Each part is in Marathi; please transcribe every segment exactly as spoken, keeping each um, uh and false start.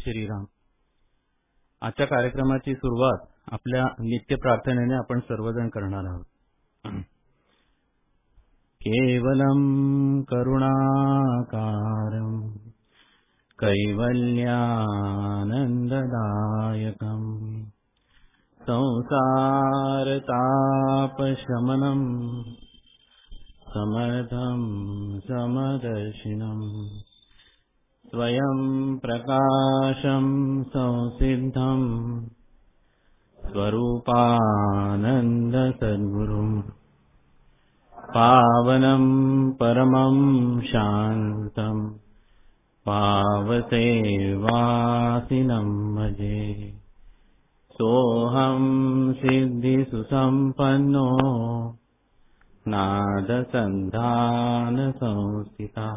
श्रीराम. आजच्या कार्यक्रमाची सुरुवात आपल्या नित्य प्रार्थनेने आपण सर्वजण करणार आहोत. केवलम करुणाकारं कैवल्यानंददायकं संसारतापशमनं समर्थं समदर्शिनं स्वयं प्रकाशं संसिद्धं स्वरूपानंद सद्गुरुं पावनं परमं शान्तं पावसेवासिनं भजे. सोऽहं सिद्धिसुसम्पन्नो नादसन्धानसंस्थिता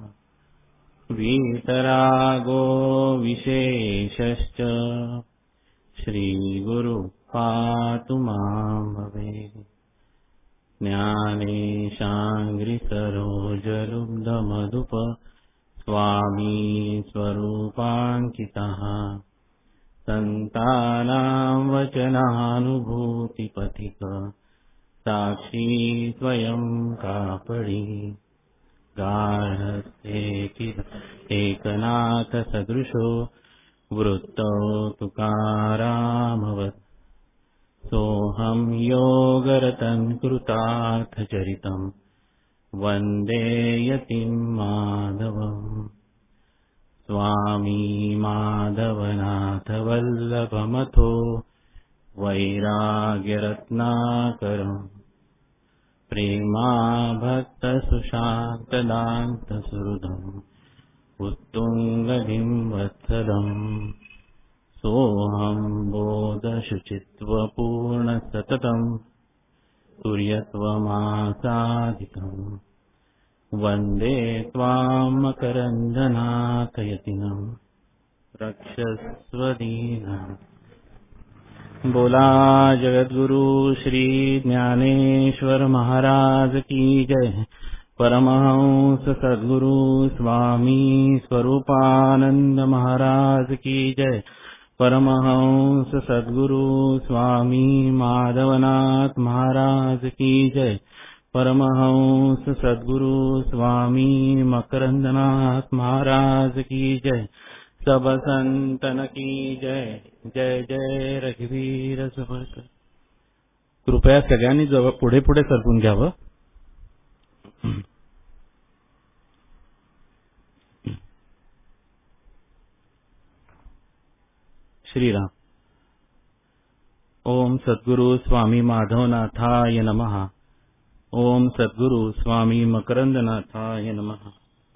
वीतरागो विशेषश्च श्रीगुरु पातु मां भवेत्. ज्ञानेशाङ्घ्रिसरोजलुब्धमधुप स्वामी स्वरूपाङ्कितः सन्तानां वचनानुभूतिपथिक साक्षी स्वयं कापडी गाढस्ते एकनाथ सदृशो वृत्तौ तुकारामवत्. सोऽहं योगरतं कृतार्थचरितं वन्दे यतिं माधवम्. स्वामी माधवनाथ वल्लभमथो वैराग्यरत्नाकरम् प्रेमा भक्तसुशान्तदान्तसुहृदम् उत्तुङ्गधिं वत्सलम्. सोऽहं बोधशुचित्वपूर्णसततं तुर्यत्वमासादिकम् वन्दे त्वां मकरन्दनाथयतिनं रक्षस्व दीनम्. बोला जगद्गुरु श्री ज्ञानेश्वर महाराज की जय. परमहंस सद्गुरु स्वामी स्वरूपानंद महाराज की जय. परमहंस सद्गुरु स्वामी माधवनाथ महाराज की जय. परमहंस सद्गुरु स्वामी मकरंदनाथ महाराज की जय. सब संतन की जय. जय जय रघुवीर समर्थ. कृपया सगळ्यांनी जवळ पुढे पुढे सरकून घ्यावं. श्रीराम. ओम सद्गुरु स्वामी माधवनाथाय नमः. ओम सद्गुरु स्वामी मकरंदनाथाय नमः.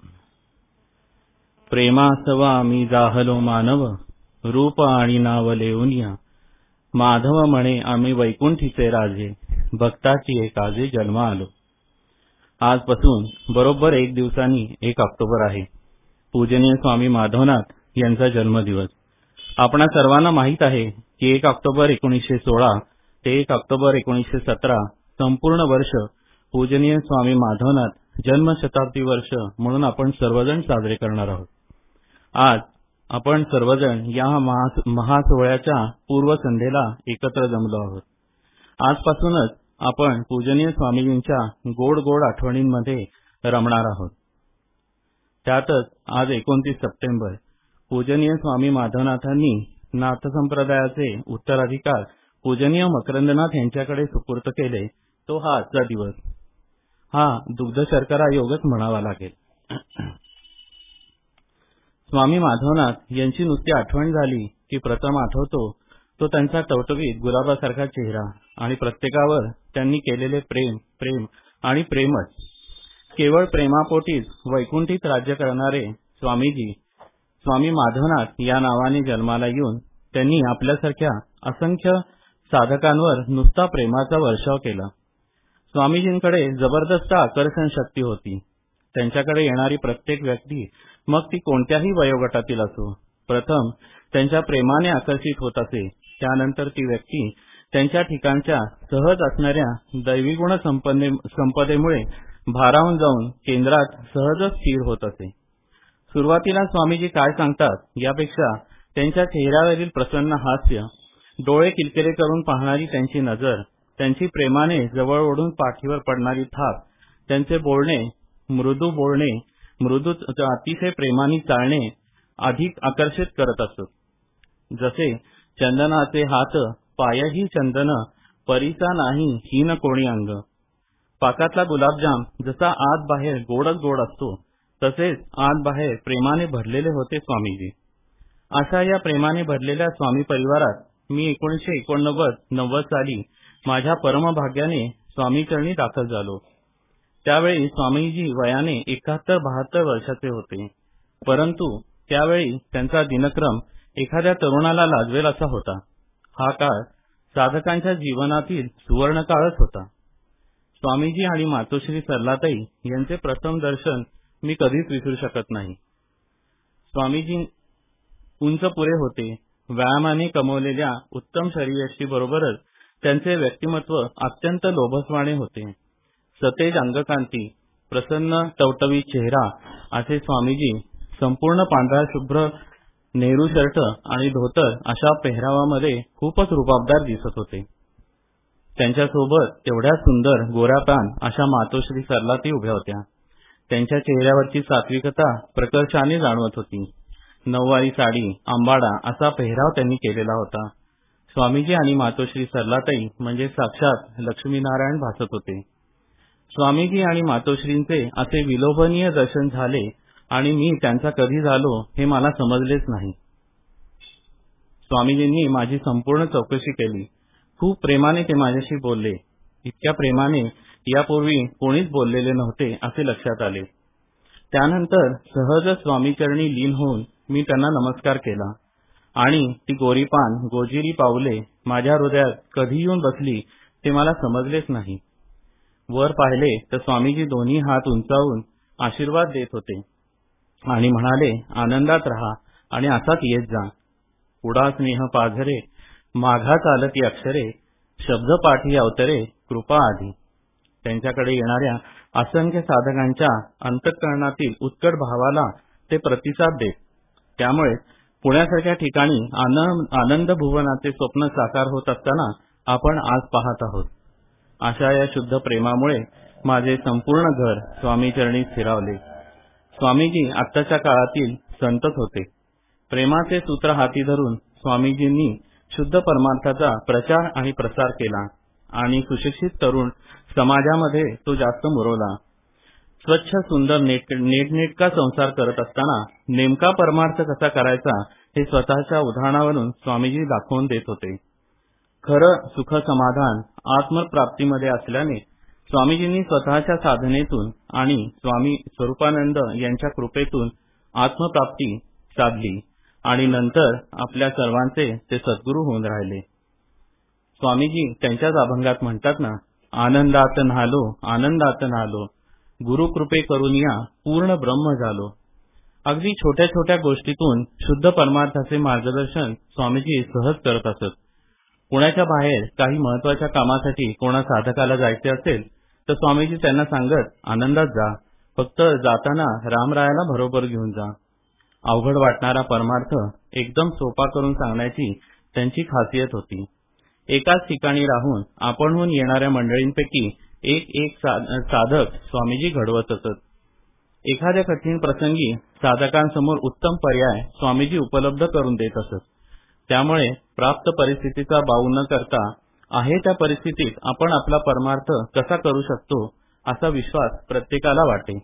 प्रेमासवा आम्ही जाहलो मानव रूप आणि नाव लेऊनिया. माधव म्हणे आम्ही वैकुंठीचे राजे भक्ताची एकाजे जन्म आलो. आजपासून बरोबर एक दिवसांनी एक ऑक्टोबर आहे. पूजनीय स्वामी माधवनाथ यांचा जन्मदिवस. आपणा सर्वांना माहीत आहे की एक ऑक्टोबर एकोणीसशे सोळा ते एक ऑक्टोबर एकोणीसशे सतरा संपूर्ण वर्ष पूजनीय स्वामी माधवनाथ जन्मशताब्दी वर्ष म्हणून आपण सर्वजण साजरे करणार आहोत. आज आपण सर्वजण या महासोहळ्याच्या पूर्वसंध्येला एकत्र जमलो आहोत. आजपासूनच आपण पूजनीय स्वामीजींच्या गोड गोड आठवणींमध्ये रमणार आहोत. त्यातच आज एकोणतीस सप्टेंबर पूजनीय स्वामी माधवनाथांनी नाथ संप्रदायाचे उत्तराधिकार पूजनीय मकरंदनाथ यांच्याकडे सुपूर्त केले. तो हा आजचा दिवस. हा दुग्ध शर्करा योगच म्हणावा लागेल. स्वामी माधवनाथ यांची नुसती आठवण झाली की प्रथम आठवतो तो त्यांचा टवटवीत गुलाबासारखा चेहरा आणि प्रत्येकावर त्यांनी केलेले प्रेम प्रेम आणि प्रेमच. केवळ प्रेमापोटीच वैकुंठीत राज्य करणारे स्वामीजी स्वामी माधवनाथ या नावाने जन्माला येऊन त्यांनी आपल्यासारख्या असंख्य साधकांवर नुसता प्रेमाचा वर्षाव केला. स्वामीजींकडे जबरदस्त आकर्षण शक्ती होती. त्यांच्याकडे येणारी प्रत्येक व्यक्ती मग ती कोणत्याही वयोगटातील असो प्रथम त्यांच्या प्रेमाने आकर्षित होत असे. त्यानंतर ती व्यक्ती त्यांच्या ठिकाणच्या सहज असणाऱ्या दैवी गुण संपदेमुळे भारावून जाऊन केंद्रात सहजच स्थिर होत असे. सुरुवातीला स्वामीजी काय सांगतात यापेक्षा त्यांच्या चेहऱ्यावरील प्रसन्न हास्य, डोळे किलकिले करून पाहणारी त्यांची नजर, त्यांची प्रेमाने जवळ ओढून पाठीवर पडणारी थाप, त्यांचे बोलणे, मृदू बोलणे, मृदू अतिशय प्रेमाने चालणे अधिक आकर्षित करत असत. जसे चंदनाचे हात पायही चंदन, परीचा नाही हीन कोणी अंग. पाकातला गुलाबजाम जसा आत बाहेर गोडच गोड असतो, तसेच आत बाहेर प्रेमाने भरलेले होते स्वामीजी. अशा या प्रेमाने भरलेल्या स्वामी परिवारात मी एकोणीसशे एकोणनव्वद नव्वद साली माझ्या परमभाग्याने स्वामीचरणी दाखल झालो. त्यावेळी स्वामीजी वयाने एकाहत्तर बहात्तर वर्षाचे होते, परंतु त्यावेळी त्यांचा दिनक्रम एखाद्या तरुणाला लाजवेल असा होता. हा काळ साधकांच्या जीवनातील सुवर्ण काळच होता. स्वामीजी आणि मातोश्री सरलाताई यांचे प्रथम दर्शन मी कधीच विसरू शकत नाही. स्वामीजी उंच पुरे होते. व्यायामाने कमवलेल्या उत्तम शरीरयष्टीबरोबरच त्यांचे व्यक्तिमत्व अत्यंत लोभसवाणे होते. सतेज अंगकांती, प्रसन्न टवटवीत चेहरा असे स्वामीजी संपूर्ण पांढरा शुभ्र नेहरू शर्ट आणि धोतर अशा पेहरावामध्ये खूपच रुबाबदार दिसत होते. त्यांच्यासोबत तेवढ्या सुंदर गोऱ्यापान अशा मातोश्री सरलाताई उभ्या होत्या. त्यांच्या चेहऱ्यावरची सात्विकता प्रकर्षाने जाणवत होती. नऊवारी साडी, आंबाडा असा पेहराव त्यांनी केलेला होता. स्वामीजी आणि मातोश्री सरलाताई म्हणजे साक्षात लक्ष्मीनारायण भासत होते. स्वामीजी आणि मातोश्रींचे असे विलोभनीय दर्शन झाले आणि मी त्यांचा कधी झालो हे मला समजलेच नाही. स्वामीजींनी माझी संपूर्ण चौकशी केली. खूप प्रेमाने ते माझ्याशी बोलले. इतक्या प्रेमाने यापूर्वी कोणीच बोललेले नव्हते असे लक्षात आले. त्यानंतर सहज स्वामीचरणी लीन होऊन मी त्यांना नमस्कार केला आणि ती गोरीपान गोजिरी पावले माझ्या हृदयात कधी येऊन बसली ते मला समजलेच नाही. वर पाहिले तर स्वामीजी दोन्ही हात उंचावून आशीर्वाद देत होते आणि म्हणाले, आनंदात रहा आणि असाच येत जा. पुढा स्नेह पाझरे, माघा चालती अक्षरे, शब्द पाठी अवतरे, कृपा आधी. त्यांच्याकडे येणाऱ्या असंख्य साधकांच्या अंतःकरणातील उत्कट भावाला ते प्रतिसाद देत. त्यामुळे पुण्यासारख्या ठिकाणी आनंद भुवनाचे स्वप्न साकार होत असताना आपण आज पाहत आहोत. अशा या शुद्ध प्रेमामुळे माझे संपूर्ण घर स्वामीचरणी स्थिरावले. स्वामीजी आत्ताच्या काळातील संतच होते. प्रेमाचे सूत्र हाती धरून स्वामीजींनी शुद्ध परमार्थाचा प्रचार आणि प्रसार केला आणि सुशिक्षित तरुण समाजामध्ये तो जास्त मुरवला. स्वच्छ सुंदर नेटनेटका संसार करत असताना नेमका परमार्थ कसा करायचा हे स्वतःच्या उदाहरणावरून स्वामीजी दाखवून देत होते. खरं सुख समाधान आत्मप्राप्तीमध्ये असल्याने स्वामीजींनी स्वतःच्या साधनेतून आणि स्वामी स्वरूपानंद यांच्या कृपेतून आत्मप्राप्ती साधली आणि नंतर आपल्या सर्वांचे ते सद्गुरू होऊन राहिले. स्वामीजी त्यांच्याच अभंगात म्हणतात ना, आनंदात न्हालो आनंदात न्हालो, गुरुकृपे करुनिया पूर्ण ब्रह्म झालो. अगदी छोट्या छोट्या गोष्टीतून शुद्ध परमार्थाचे मार्गदर्शन स्वामीजी सहज करत असत. पुण्याच्या बाहेर काही महत्वाच्या कामासाठी कोणा साधकाला जायचे असेल तर स्वामीजी त्यांना सांगत, आनंदात जा, फक्त जाताना रामरायाला बरोबर घेऊन जा. अवघड वाटणारा परमार्थ एकदम सोपा करून सांगण्याची त्यांची खासियत होती. एकाच ठिकाणी राहून आपणहून येणाऱ्या मंडळींपैकी एक एक साधक स्वामीजी घडवत असत. एखाद्या कठीण प्रसंगी साधकांसमोर उत्तम पर्याय स्वामीजी उपलब्ध करून देत असत. त्यामुळे प्राप्त परिस्थितीचा बाऊ न करता आहे त्या परिस्थितीत आपण आपला परमार्थ कसा करू शकतो असा विश्वास प्रत्येकाला वाटे.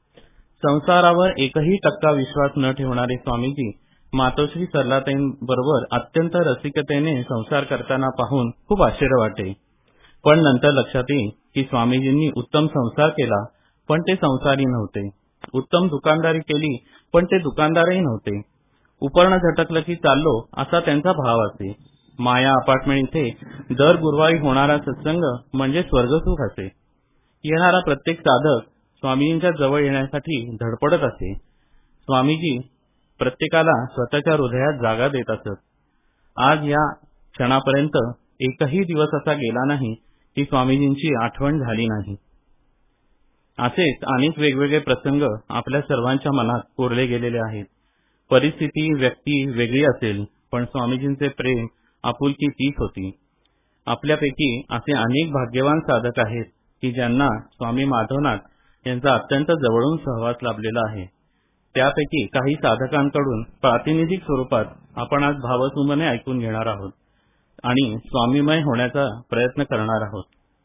संसारावर एकही टक्का विश्वास न ठेवणारे स्वामीजी मातोश्री सरलाताईंबरोबर अत्यंत रसिकतेने संसार करताना पाहून खूप आश्चर्य वाटे. पण नंतर लक्षात येईल की स्वामीजींनी उत्तम संसार केला पण ते संसारी नव्हते. उत्तम दुकानदारी केली पण ते दुकानदारही नव्हते. उपर्ण झटकलं की चाललो असा त्यांचा भाव असे. माया अपार्टमेंट इथे दर गुरुवारी होणारा सत्संग म्हणजे स्वर्गसुख असे. येणारा प्रत्येक साधक स्वामीजींच्या जवळ येण्यासाठी धडपडत असे. स्वामीजी प्रत्येकाला स्वतःच्या हृदयात जागा देत असत. आज या क्षणापर्यंत एकही दिवस असा गेला नाही की स्वामीजींची आठवण झाली नाही. असेच अनेक वेगवेगळे प्रसंग आपल्या सर्वांच्या मनात कोरले गेलेले आहेत. परिस्थिती व्यक्ती वेगळी असेल, पण स्वामीजींचे प्रेम आपुलकी तीच होती. आपल्यापैकी असे अनेक भाग्यवान साधक आहेत की ज्यांना स्वामी माधवनाथ यांचा अत्यंत जवळून सहवास लाभलेला आहे. त्यापैकी काही साधकांकडून प्रातिनिधिक स्वरूपात आपण आज भावसुमने ऐकून घेणार आहोत आणि स्वामीमय होण्याचा प्रयत्न करणार आहोत.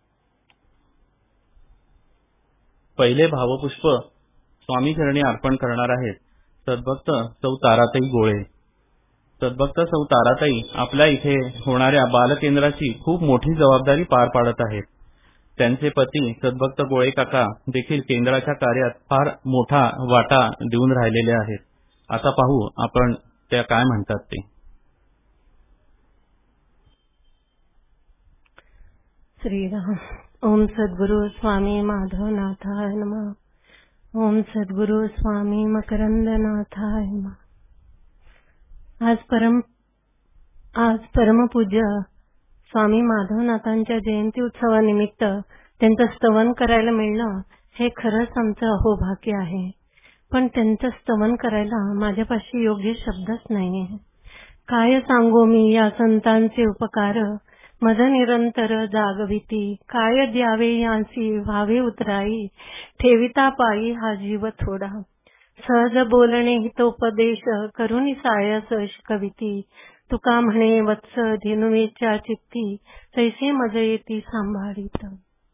पहिले भावपुष्प स्वामीचरणी अर्पण करणार आहेत सद्भक्त सौ ताराताई गोळे. सद्भक्त सौ ताराताई आपल्या इथे होणाऱ्या बालकेंद्राची खूप मोठी जबाबदारी पार पाडत आहेत. त्यांचे पती सद्भक्त गोळे काका देखील केंद्राच्या कार्यात फार मोठा वाटा देऊन राहिलेले आहेत. आता पाहू आपण त्या काय म्हणतात ते. श्रीराम. ओम सद्गुरु स्वामी माधवनाथाय नमः. ओम सद्गुरु स्वामी मकरंदनाथाय नमः. आज परम आज परमपूज्य स्वामी माधवनाथांच्या जयंती उत्सवानिमित्त त्यांचं स्तवन करायला मिळणं हे खरंच आमचं अहोभाग्य आहे. पण त्यांचं स्तवन करायला माझ्यापाशी योग्य शब्दच नाही. काय सांगू मी या संतांचे उपकार, मज निरंतर जागविती. काय द्यावे यांसी व्हावे उतराई, ठेविता पायी हा जीव थोडा. सहज बोलणे हितोपदेश, करुणी सायस शिकविती. तुका म्हणे वत्स धेनुवेच्या चित्ती, तैसे मज येती सांभाळीत.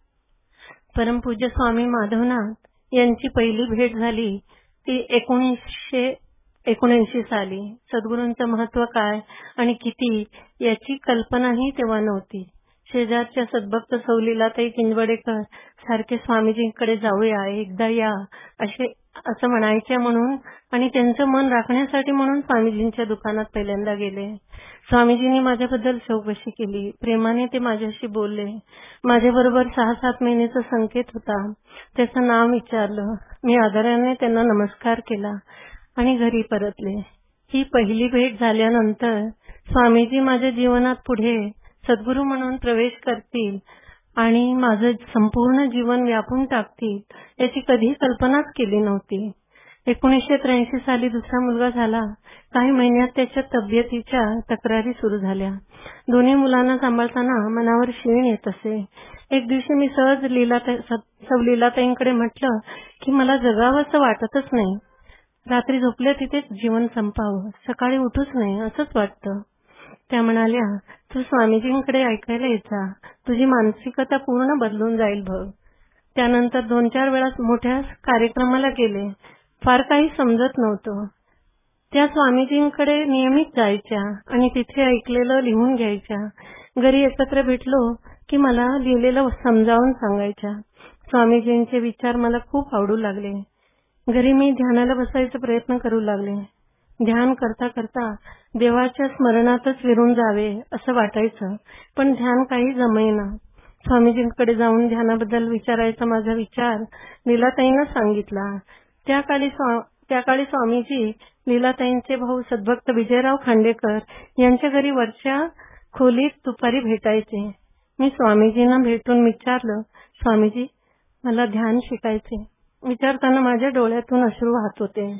परमपूज्य स्वामी माधवनाथ यांची पहिली भेट झाली ती एकोणीसशे एकोणऐंशी साली. सद्गुरूंचं महत्व काय आणि किती याची कल्पनाही तेव्हा नव्हती. शेजारच्या सद्भक्त सौ लीलाताई किंजवडेकर सारखे स्वामीजींकडे जाऊया, एकदा या असे असं म्हणायचे म्हणून आणि त्यांचं मन राखण्यासाठी म्हणून स्वामीजींच्या दुकानात पहिल्यांदा गेले. स्वामीजींनी माझ्याबद्दल चौकशी केली. प्रेमाने ते माझ्याशी बोलले. माझ्याबरोबर सहा सात महिन्याचा संकेत होता. त्याचं नाव विचारलं. मी आदराने त्यांना नमस्कार केला आणि घरी परतले. ही पहिली भेट झाल्यानंतर स्वामीजी माझ्या जीवनात पुढे सद्गुरू म्हणून प्रवेश करतील आणि माझं संपूर्ण जीवन व्यापून टाकतील याची कधी कल्पनाच केली नव्हती. एकोणीसशे त्र्याऐंशी साली दुसरा मुलगा झाला. काही महिन्यात त्याच्या तब्येतीच्या तक्रारी सुरू झाल्या. दोन्ही मुलांना सांभाळताना मनावर शीण येत असे. एक दिवशी मी सहज लीलाताई सौ लीलाताईंकडे म्हटलं की मला जगावंसं वाटतच नाही. रात्री झोपल्या तिथेच जीवन संपावं, सकाळी उठूच नाही असंच वाटतं. त्या म्हणाल्या, तू स्वामीजींकडे ऐकायला यायचा, तुझी मानसिकता पूर्ण बदलून जाईल बघ. त्यानंतर दोन चार वेळा मोठ्या कार्यक्रमाला गेले. फार काही समजत नव्हतं. त्या स्वामीजींकडे नियमित जायच्या आणि तिथे ऐकलेलं लिहून घ्यायच्या. घरी एकत्र भेटलो की मला लिहिलेलं समजावून सांगायच्या. स्वामीजींचे विचार मला खूप आवडू लागले. घरी मी ध्यानाला बसायचा प्रयत्न करू लागले. ध्यान करता करता देवाच्या स्मरणातच विरून जावे असं वाटायचं, पण ध्यान काही जमेना. स्वामीजींकडे जाऊन ध्यानाबद्दल विचारायचा माझा विचार लीलाताईंना सांगितला. त्या काळी त्या काळी स्वामीजी लीलाताईंचे भाऊ सद्भक्त विजयराव खांडेकर यांच्या घरी वरच्या खोलीत दुपारी भेटायचे. मी स्वामीजींना भेटून विचारलं, स्वामीजी मला ध्यान शिकायचे. विचारताना माझ्या डोळ्यातून अश्रू वाहत होते.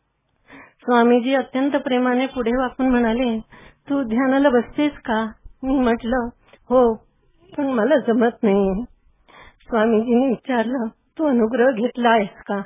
स्वामीजी अत्यंत प्रेमाने पुढे वाकून म्हणाले, तू ध्यानाला बसतेस का? मी म्हटलं, हो, पण मला जमत नाही. स्वामीजींनी विचारलं, तू अनुग्रह घेतला आहेस का?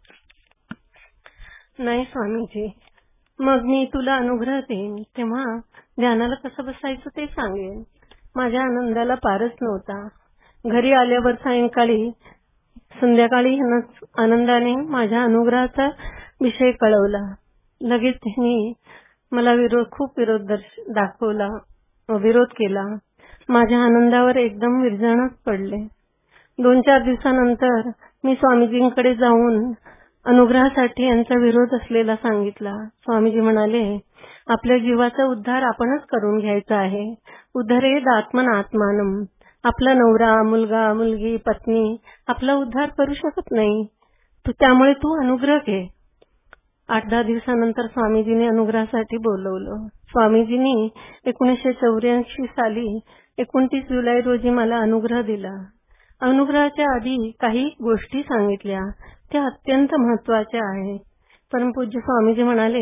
नाही स्वामीजी. मग मी तुला अनुग्रह देईन, तेव्हा ध्यानाला कसं बसायचं ते सांगेन. माझ्या आनंदाला पारच नव्हता. घरी आल्यावर सायंकाळी संध्याकाळी आनंदाने माझ्या अनुग्रहाचा विषय कळवला. लगेच त्यांनी मला विरोध खूप विरोध दाखवला विरोध केला. माझ्या आनंदावर एकदम विरजणच पडले. दोन चार दिवसानंतर मी स्वामीजींकडे जाऊन अनुग्रहासाठी यांचा विरोध असलेला सांगितला. स्वामीजी म्हणाले, आपल्या जीवाचा उद्धार आपणच करून घ्यायचा आहे. उद्धरेद आत्मनात्मानम. आपला नवरा, मुलगा, मुलगी, पत्नी आपला उद्धार करू शकत नाही. तू त्यामुळे तू अनुग्रह घे. आठ दहा दिवसानंतर स्वामीजींनी अनुग्रहासाठी बोलवलं. स्वामीजींनी एकोणीसशे चौऱ्याऐंशी साली एकोणतीस जुलै रोजी मला अनुग्रह दिला. अनुग्रहाच्या आधी काही गोष्टी सांगितल्या, त्या अत्यंत महत्वाच्या आहेत. परमपूज्य स्वामीजी म्हणाले,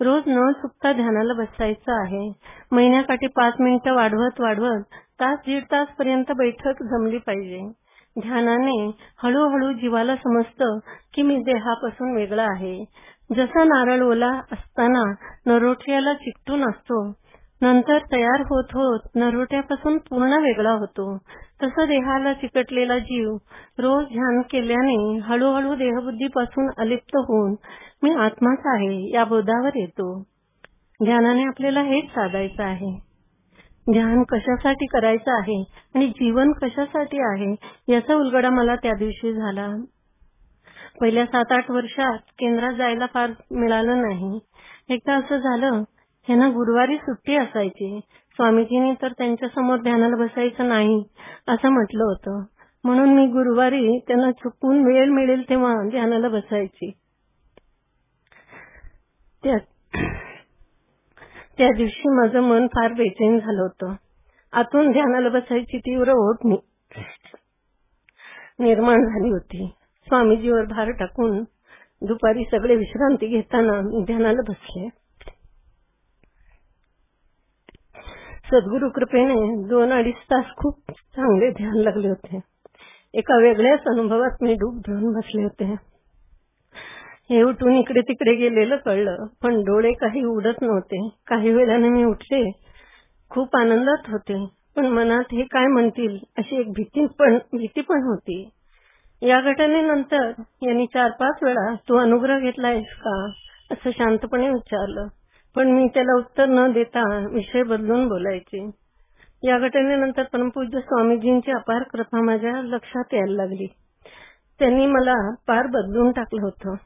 रोज न चुकता ध्यानाला बसायचं आहे. महिन्याकाठी पाच मिनिटं वाढवत वाढवत तास दीड तास पर्यंत बैठक जमली पाहिजे. ध्यानाने हळूहळू जीवाला समजतं की मी देहापासून वेगळा आहे. जसा नारळ ओला असताना नरोट्याला चिकटून असतो, नंतर तयार होत होत नरोट्यापासून पूर्ण वेगळा होतो, तसं देहाला चिकटलेला जीव रोज ध्यान केल्याने हळूहळू देहबुद्धीपासून अलिप्त होऊन मी आत्माच आहे या बोधावर येतो. ध्यानाने आपल्याला हेच साधायचं आहे. ध्यान कशासाठी करायचं आहे आणि जीवन कशासाठी आहे याचा उलगडा मला त्या दिवशी झाला. पहिल्या सात आठ वर्षात केंद्रात जायला फार मिळालं नाही. एकदा असं झालं, ह्यांना गुरुवारी सुट्टी असायची. स्वामीजींनी तर त्यांच्या समोर ध्यानाला बसायचं नाही असं म्हटलं होतं. म्हणून मी गुरुवारी त्यांना चुकून वेळ मिळेल तेव्हा ध्यानाला बसायची. त्या त्या दिवशी माझं मन फार बेचैन झालं होतं. आतून ध्यानाला बसायची तीव्र ओढ निर्माण झाली होती. स्वामीजीवर भार टाकून दुपारी सगळे विश्रांती घेताना ध्यानाला बसले. सद्गुरु कृपेने दोन अडीच तास खूप चांगले ध्यान लागले होते. एका वेगळ्याच अनुभवात मी डूब घेऊन बसले होते. हे उठून इकडे तिकडे गेलेलं कळलं, पण डोळे काही उघडत नव्हते. काही वेळाने मी उठले. खूप आनंदात होते, पण मनात हे काय म्हणतील अशी एक भीती पण भीती पण होती. या घटनेनंतर यांनी चार पाच वेळा तू अनुग्रह घेतलायस का असं शांतपणे विचारलं, पण मी त्याला उत्तर न देता विषय बदलून बोलायचे. या घटनेनंतर परमपूज्य स्वामीजींची अपार कृपा माझ्या लक्षात यायला लागली. त्यांनी मला पार बदलून टाकलं होतं.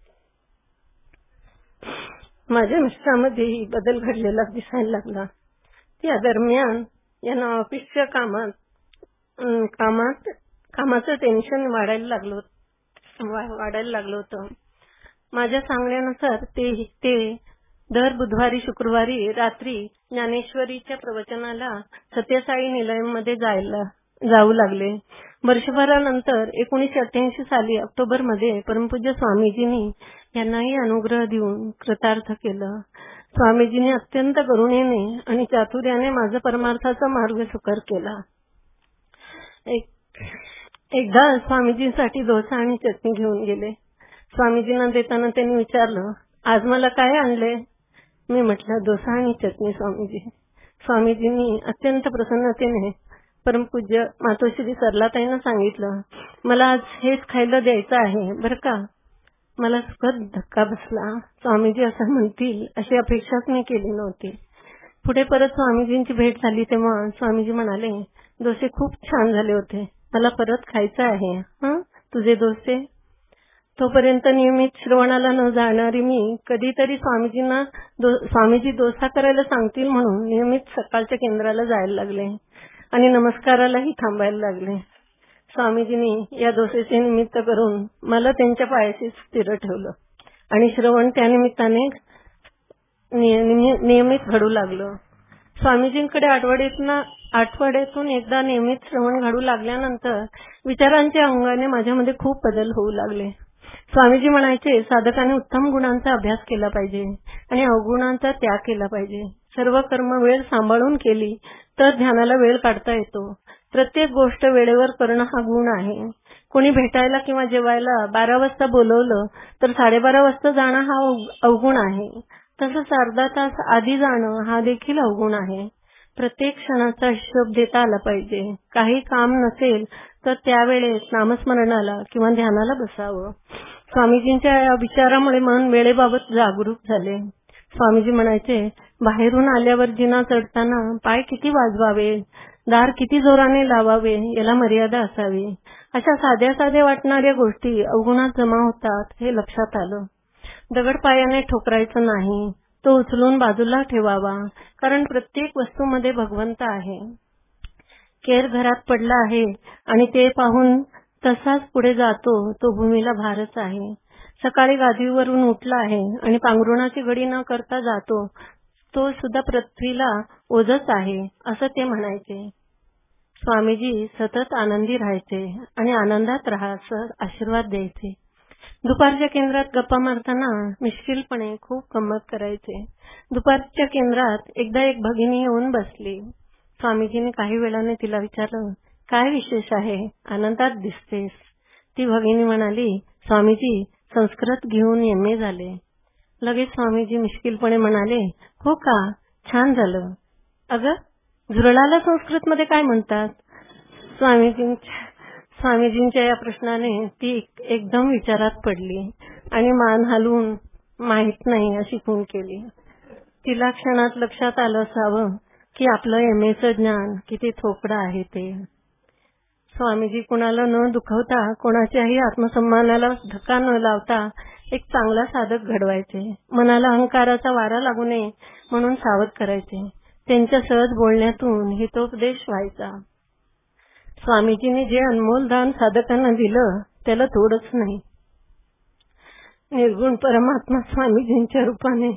माझ्या मिस्टरांमध्येही बदल घडलेला दिसायला लागला. त्या दरम्यान यांना ऑफिसच्या कामात कामात कामाचं टेन्शन वाढायला लागलं वाढायला लागलं होतं. माझ्या सांगण्यानुसार ते ते दर बुधवारी शुक्रवारी रात्री ज्ञानेश्वरीच्या प्रवचनाला सत्यसाई निलयमध्ये जायला जाऊ लागले. वर्षभरानंतर एकोणीसशे अठ्ठ्याऐंशी साली ऑक्टोबरमध्ये परमपूज्य स्वामीजींनी यांनाही अनुग्रह देऊन कृतार्थ केलं. स्वामीजींनी अत्यंत करुणेने आणि चातुर्याने माझा परमार्थाचा मार्ग सुकर केला. एक एकदा स्वामीजींसाठी डोसा आणि चटणी घेऊन गेले. स्वामीजींना देताना त्यांनी विचारलं, आज मला काय आणले? मी म्हटलं, डोसा आणि चटणी स्वामीजी. स्वामीजींनी अत्यंत प्रसन्नतेने परमपूज्य मातोश्री सरलाताईंना सांगितलं, मला आज हेच खायला द्यायचं आहे बरं का. मला सुखद धक्का बसला. स्वामीजी असं म्हणतील अशी अपेक्षाच मी केली नव्हती. पुढे परत स्वामीजींची भेट झाली तेव्हा स्वामीजी म्हणाले, डोसे खूप छान झाले होते, मला परत खायचं आहे हं तुझे डोसे. तोपर्यंत नियमित श्रवणाला न जाणारी मी कधीतरी स्वामीजींना स्वामीजी डोसा करायला सांगतील म्हणून नियमित सकाळच्या केंद्राला जायला लागले आणि नमस्कारालाही थांबायला लागले. स्वामीजींनी या डोसेचे निमित्त करून मला त्यांच्या पायाशी स्थिर ठेवलं आणि श्रवण त्यानिमित्ताने नियमित घडू लागलं. स्वामीजींकडे आठवड्यातून आठवड्यातून एकदा नियमित श्रवण घडू लागल्यानंतर विचारांच्या अंगाने माझ्यामध्ये खूप बदल होऊ लागले. स्वामीजी म्हणायचे, साधकाने उत्तम गुणांचा अभ्यास केला पाहिजे आणि अवगुणांचा त्याग केला पाहिजे. सर्व कर्म वेळ सांभाळून केली तर ध्यानाला वेळ काढता येतो. प्रत्येक गोष्ट वेळेवर करणं हा गुण आहे. कोणी भेटायला किंवा जेवायला बारा वाजता बोलवलं तर साडेबारा वाजता जाणं हा अवगुण आहे. तसंच अर्धा तास आधी जाणं हा देखील अवगुण आहे. प्रत्येक क्षणाचा हिशोब देता आला पाहिजे. काही काम नसेल तर त्यावेळेस नामस्मरणाला किंवा ध्यानाला बसावं. स्वामीजींच्या या विचारामुळे मन वेळेबाबत जागरूक झाले. स्वामीजी म्हणायचे, बाहेरून आल्यावर जिना चढताना पाय किती वाजवावे, दार किती जोराने लावावे याला मर्यादा असावी. अशा साध्या साध्या वाटणाऱ्या गोष्टी अवगुणात जमा होतात हे लक्षात आलं. दगड पायाने ठोकरायचं नाही, तो उचलून बाजूला ठेवावा, कारण प्रत्येक वस्तूमध्ये भगवंत आहे. केर घरात पडला आहे आणि ते पाहून तसाच पुढे जातो तो भूमीला भारच आहे. सकाळी गादीवरून उठला आहे आणि पांघरुणाची घडी न करता जातो तो सुद्धा पृथ्वीला ओझच आहे असं ते म्हणायचे. स्वामीजी सतत आनंदी राहायचे आणि आनंदात राहा असं आशीर्वाद द्यायचे. दुपारच्या केंद्रात गप्पा मारताना मिश्किलपणे खूप गंमत करायचे. दुपारच्या केंद्रात एकदा एक भगिनी येऊन बसली. स्वामीजींनी काही वेळाने तिला विचारलं, काय विशेष आहे, आनंदात दिसतेस. ती भगिनी म्हणाली, स्वामीजी संस्कृत घेऊन एम ए झाले. लगेच स्वामीजी मिश्किलपणे म्हणाले, हो का, छान झालं. अगं, झुरळाला संस्कृतमध्ये काय म्हणतात? स्वामीजींच्या स्वामीजींच्या या प्रश्नाने ती एकदम विचारात पडली आणि मान हलवून माहित नाही अशी खूण केली. तिला क्षणात लक्षात आलं असावं की आपलं एम एचं ज्ञान किती थोपडं आहे ते. स्वामीजी कुणाला न दुखवता, कोणाच्याही आत्मसन्मानाला धक्का न लावता एक चांगला साधक घडवायचे. मनाला अहंकाराचा वारा लागू नये म्हणून सावध करायचे. त्यांच्या सहज बोलण्यातून हितोपदेश व्हायचा. स्वामीजींनी जे अनमोल दान साधकांना दिलं त्याला थोडंच नाही. निर्गुण परमात्मा स्वामीजींच्या रूपाने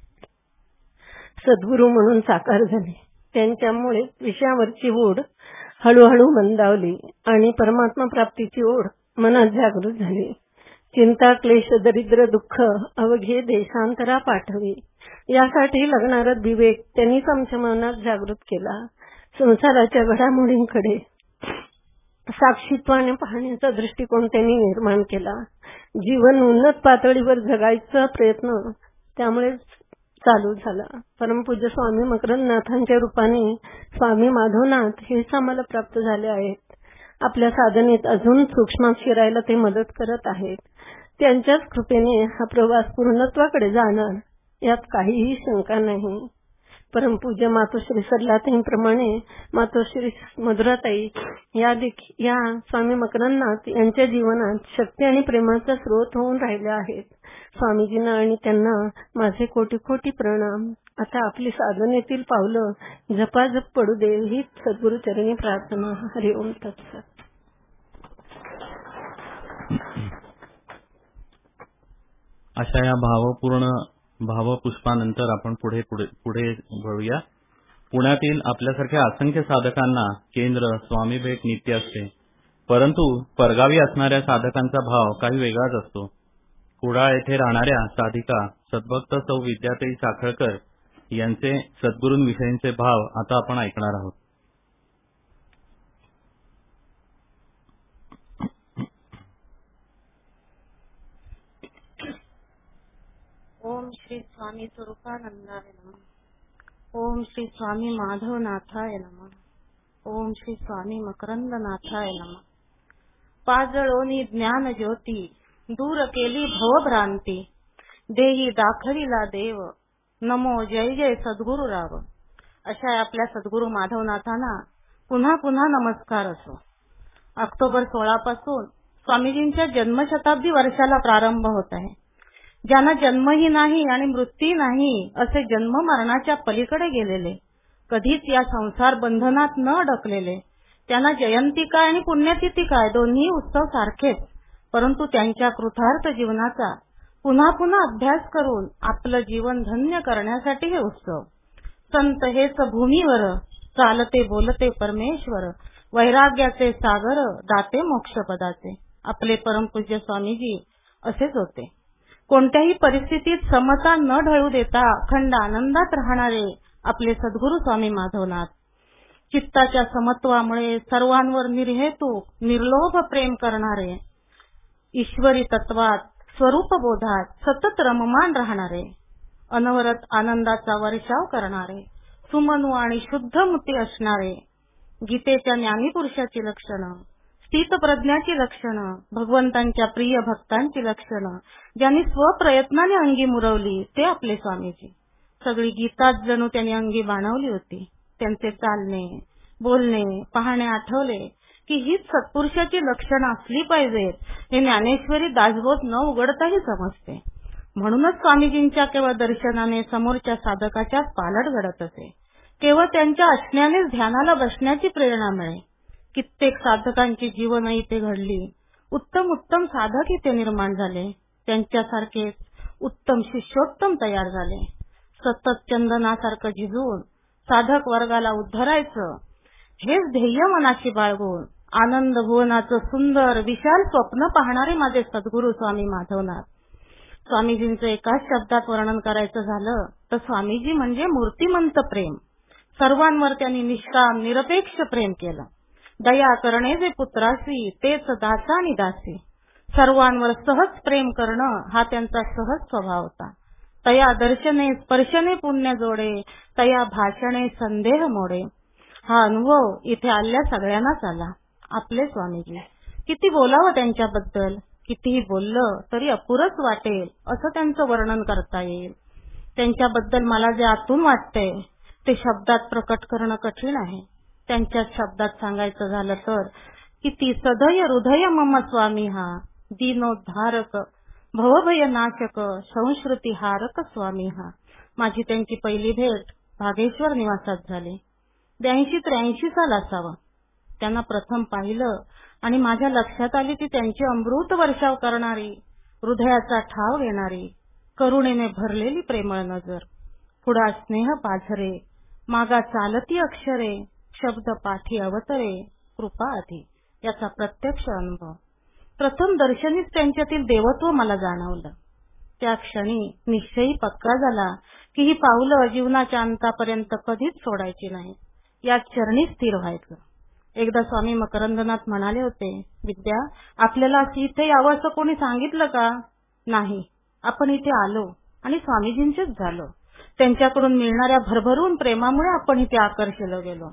सद्गुरू म्हणून साकार झाले. त्यांच्यामुळे विषयावरची ओढ हळूहळू मंदावली आणि परमात्मा प्राप्तीची ओढ मनात जागृत झाली. चिंता, क्लेश, दरिद्र, दुःख अवघे देशांतरा पाठवी यासाठी लागणारा विवेक त्यांनी आमच्या मनात जागृत केला. संसाराच्या घडामोडींकडे साक्षीत्वाने पाहण्याचा दृष्टिकोन त्यांनी निर्माण केला. जीवन उन्नत पातळीवर जगायचा प्रयत्न त्यामुळे चालू झाला. परमपूज्य स्वामी मकरंदनाथांच्या रूपाने स्वामी माधवनाथ हेच आम्हाला प्राप्त झाले आहेत. आपल्या साधनेत अजून सूक्ष्म शिरायला ते मदत करत आहेत. त्यांच्याच कृपेने हा प्रवास पूर्णत्वाकडे जाणार यात काहीही शंका नाही. परमपूज्य मातोश्री सरलाताईंप्रमाणे मातोश्री मधुराताई या देखील या स्वामी मकरंदनाथ यांच्या जीवनात शक्ती आणि प्रेमाचा स्रोत होऊन राहिल्या आहेत. स्वामीजींना आणि त्यांना माझे कोटी कोटी प्रणाम. आता आपली साधनेतील पावलं जपाजप पडू दे ही सद्गुरुचरणी प्रार्थना. हरि ओम तत्सत. अशा या भावपूर्ण भावपुष्पानंतर आपण पुढे पुढे पुढे वळूया. पुण्यातील आपल्यासारख्या असंख्य साधकांना केंद्र स्वामी भेट नित्य असते, परंतु परगावी असणाऱ्या साधकांचा भाव काही वेगळाच असतो. कुडाळ येथे राहणाऱ्या साधिका सद्भक्त सौ विद्याताई साखळकर यांचे सद्गुरूंविषयीचे भाव आता आपण ऐकणार आहोत. ओम श्री स्वामी स्वरूपानंदाय नमः. ओम श्री स्वामी माधवनाथाय नमः. ओम श्री स्वामी मकरंदनाथाय नमः. पाजळोनी ज्ञान ज्योती दूर केली भवभ्रांती, देही दाखविला देव नमो जय जय सद्गुरु राव. अशा आपल्या सद्गुरु माधवनाथांना पुन्हा पुन्हा नमस्कार असो. ऑक्टोबर सोळा पासून स्वामीजींच्या जन्मशताब्दी वर्षाला प्रारंभ होत आहे. ज्यांना जन्मही नाही आणि मृत्यू नाही असे जन्म मरणाच्या पलीकडे गेलेले, कधीच या संसार बंधनात न अडकलेले, त्यांना जयंती काय आणि पुण्यतिथी काय दोन्ही उत्सव सारखेच, परंतु त्यांच्या कृतार्थ जीवनाचा पुन्हा पुन्हा अभ्यास करून आपलं जीवन धन्य करण्यासाठी हे उत्सव. संत हेच भूमीवर चालते बोलते परमेश्वर, वैराग्याचे सागर दाते मोक्षपदाचे. आपले परमपूज्य स्वामीजी असेच होते. कोणत्याही परिस्थितीत समता न ढळू देता अखंड आनंदात राहणारे आपले सद्गुरू स्वामी माधवनाथ. चित्ताच्या समत्वामुळे सर्वांवर निर्हेतुक निर्लोभ प्रेम करणारे, ईश्वरी तत्वात स्वरूप बोधात सतत रममान राहणारे, अनवरत आनंदाचा वर्षाव करणारे, सुमनू आणि शुद्धमती असणारे, गीतेच्या ज्ञानीपुरुषाची लक्षणं, स्थितप्रज्ञाची लक्षणं, भगवंतांच्या प्रिय भक्तांची लक्षणं ज्यांनी स्वप्रयत्नाने अंगी मुरवली ते आपले स्वामीजी. सगळी गीताच जणू त्यांनी अंगी बाणवली होती. त्यांचे चालणे, बोलणे, पाहणे आठवले की हीच सत्पुरुषाची लक्षणं असली पाहिजेत हे ज्ञानेश्वरी दासबोध न उघडताही समजते. म्हणूनच स्वामीजींच्या केवळ दर्शनाने समोरच्या साधकाच्याच पालट घडत असे. केवळ त्यांच्या असण्यानेच ध्यानाला बसण्याची प्रेरणा मिळे. कित्येक साधकांची जीवन इथे घडली. उत्तम उत्तम साधक इथे निर्माण झाले. त्यांच्यासारखेच उत्तम शिष्योत्तम तयार झाले. सतत चंदनासारखं झिजून साधक वर्गाला उद्धरायचं हेच ध्येय मनाशी बाळगून आनंद भुवनाचं सुंदर विशाल स्वप्न पाहणारे माझे सद्गुरू स्वामी माधवनाथ. स्वामीजींचं एकाच शब्दात वर्णन करायचं झालं तर स्वामीजी म्हणजे मूर्तिमंत प्रेम. सर्वांवर त्यांनी निष्काम निरपेक्ष प्रेम केलं. दया करणे जे पुत्रासी तेच दासा आणि दासी. सर्वांवर सहज प्रेम करणं हा त्यांचा सहज स्वभाव होता. तया दर्शने स्पर्शने पुण्य जोडे, तया भाषणे संदेह मोडे. हा अनुभव इथे आल्या सगळ्यांनाच आला. आपले स्वामीजी किती बोलावं त्यांच्याबद्दल, कितीही बोललं तरी अपुरच वाटेल असं त्यांचं वर्णन करता येईल. त्यांच्याबद्दल मला जे आतून वाटते ते शब्दात प्रकट करणं कठीण आहे. त्यांच्या शब्दात सांगायचं झालं तर किती सदय हृदय मम स्वामी हा, दीनोद्धारक भवभय नाशक संस्कृती हारक स्वामी हा. माझी त्यांची पहिली भेट भागेश्वर निवासात झाली. ब्याऐंशी त्र्याऐंशी साल असावं. त्यांना प्रथम पाहिलं आणि माझ्या लक्षात आली ती त्यांची अमृत वर्षाव करणारी, हृदयाचा ठाव घेणारी, करुणेने भरलेली प्रेमळ नजर. पुढा स्नेह पाझरे, मागा चालती अक्षरे, शब्द पाठी अवतरे, कृपा आधी. याचा प्रत्यक्ष अनुभव. प्रथम दर्शनीच त्यांच्यातील देवत्व मला जाणवलं. त्या क्षणी निश्चयी पक्का झाला की ही पावलं जीवनाच्या अंतापर्यंत कधीच सोडायची नाही. या चरणी स्थिर व्हायचं. एकदा स्वामी मकरंदनाथ म्हणाले होते, विद्या आपल्याला इथे यावं असं कोणी सांगितलं का? नाही, आपण इथे आलो आणि स्वामीजींचेच झालो. त्यांच्याकडून मिळणाऱ्या भरभरून प्रेमामुळे आपण इथे आकर्षिलो गेलो.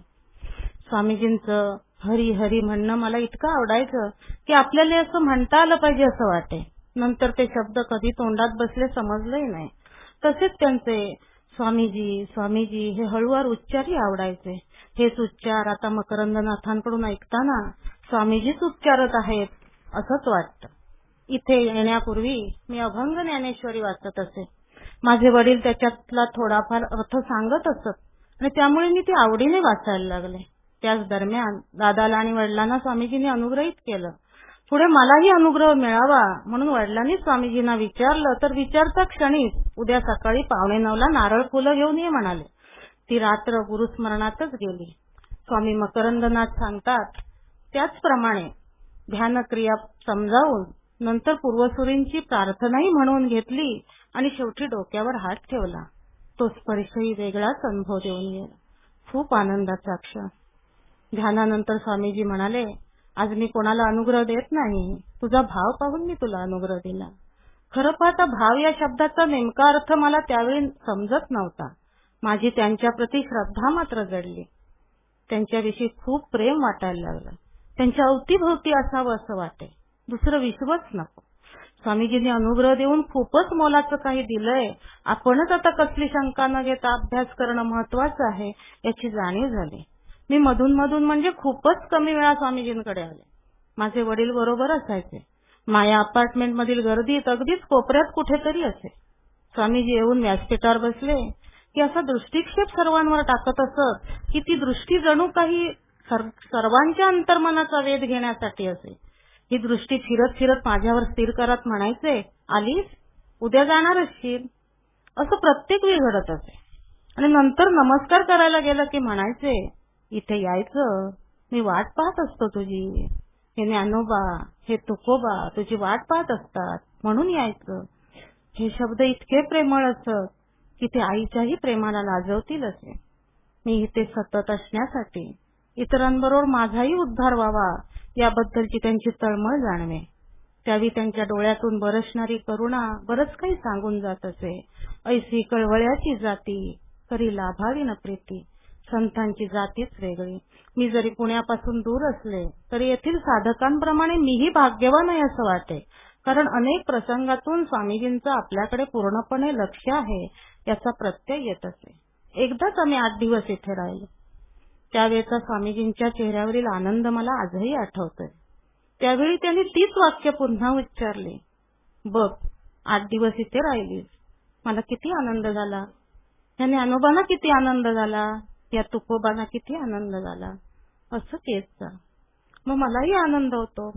स्वामीजींचं हरी हरी म्हणणं मला इतकं आवडायचं की आपल्याला असं म्हणता आलं पाहिजे असं वाटे. नंतर ते शब्द कधी तोंडात बसले समजलंही नाही. तसेच त्यांचे स्वामीजी स्वामीजी हे हळूवार उच्चारही आवडायचे. हेच उच्चार आता मकरंदनाथांकडून ऐकताना स्वामीजीच उच्चारत आहेत असंच वाटतं. इथे येण्यापूर्वी मी अभंग ज्ञानेश्वरी वाचत असे. माझे वडील त्याच्यातला थोडाफार अर्थ सांगत असत आणि त्यामुळे मी ते आवडीने वाचायला लागले. त्याच दरम्यान दादाला आणि वडिलांना स्वामीजींनी अनुग्रहित केलं. पुढे मलाही अनुग्रह मिळावा म्हणून वडिलांनी स्वामीजींना विचारलं तर विचारता क्षणीच उद्या सकाळी पावणे नऊला नारळ फुलं घेऊन ये म्हणाले. ती रात्र गुरुस्मरणातच गेली. स्वामी मकरंदनाथ सांगतात त्याचप्रमाणे ध्यानक्रिया समजावून नंतर पूर्वसुरींची प्रार्थनाही म्हणून घेतली आणि शेवटी डोक्यावर हात ठेवला. तो स्पर्शही वेगळाच अनुभव देऊन गेला. खूप आनंदाचा क्षण. ध्यानानंतर स्वामीजी म्हणाले, आज मी कोणाला अनुग्रह देत नाही, तुझा भाव पाहून मी तुला अनुग्रह दिला. खरं पाहता भाव या शब्दाचा नेमका अर्थ मला त्यावेळी समजत नव्हता. माझी त्यांच्याप्रती श्रद्धा मात्र जडली. त्यांच्याविषयी खूप प्रेम वाटायला लागलं. त्यांच्या अवतीभोवती असावं असं वाटे, दुसरं विश्वच नको. स्वामीजींनी अनुग्रह देऊन खूपच मोलाचं काही दिलंय. आपणच आता कसली शंका न घेता अभ्यास करणं महत्वाचं आहे याची जाणीव झाली. मी मधून मधून म्हणजे खूपच कमी वेळा स्वामीजींकडे आले. माझे वडील बरोबर असायचे. माया अपार्टमेंट मधील गर्दीत अगदीच कोपऱ्यात कुठेतरी असे. स्वामीजी येऊन व्यासपीठावर बसले की असा दृष्टिक्षेप सर्वांवर टाकत असत की ती दृष्टी जणू काही सर्वांच्या अंतर्मनाचा वेध घेण्यासाठी असे. ही दृष्टी फिरत फिरत माझ्यावर स्थिर करत म्हणायचे, आलीस, उद्या जाणार असशील, असं प्रत्येक वेळी घडत असे. आणि नंतर नमस्कार करायला गेलं की म्हणायचे, इथे यायचं, मी वाट पाहत असतो तुझी. हे ज्ञानोबा, हे तुकोबा तुझी वाट पाहत असतात म्हणून यायचं. हे शब्द इतके प्रेमळ असत की ते आईच्याही प्रेमाला लाजवतील असे. मी इथे सतत असण्यासाठी, इतरांबरोबर माझाही उद्धार व्हावा याबद्दलची त्यांची तळमळ जाणवे. त्यावेळी त्यांच्या डोळ्यातून बरसणारी करुणा बरंच काही सांगून जात असे. ऐसी कळवळ्याची जाती तरी लाभावी न प्रीती. संतांची जातीच वेगळी. मी जरी पुण्यापासून दूर असले तरी येथील साधकांप्रमाणे मीही भाग्यवान आहे असं वाटे. कारण अनेक प्रसंगातून स्वामीजींचं आपल्याकडे पूर्णपणे लक्ष आहे याचा प्रत्यय येत असे. एकदाच आम्ही आठ दिवस इथे राहिलो. त्यावेळेचा स्वामीजींच्या चेहऱ्यावरील आनंद मला आजही आठवतोय. त्यावेळी त्यांनी तीच वाक्य पुन्हा उच्चारली, बघ आठ दिवस इथे राहिलीस, मला किती आनंद झाला. या ज्ञानोबांना किती आनंद झाला, या तुकोबांना किती आनंद झाला. असं तेच जा, मग मलाही आनंद होतो.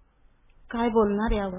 काय बोलणार यावर.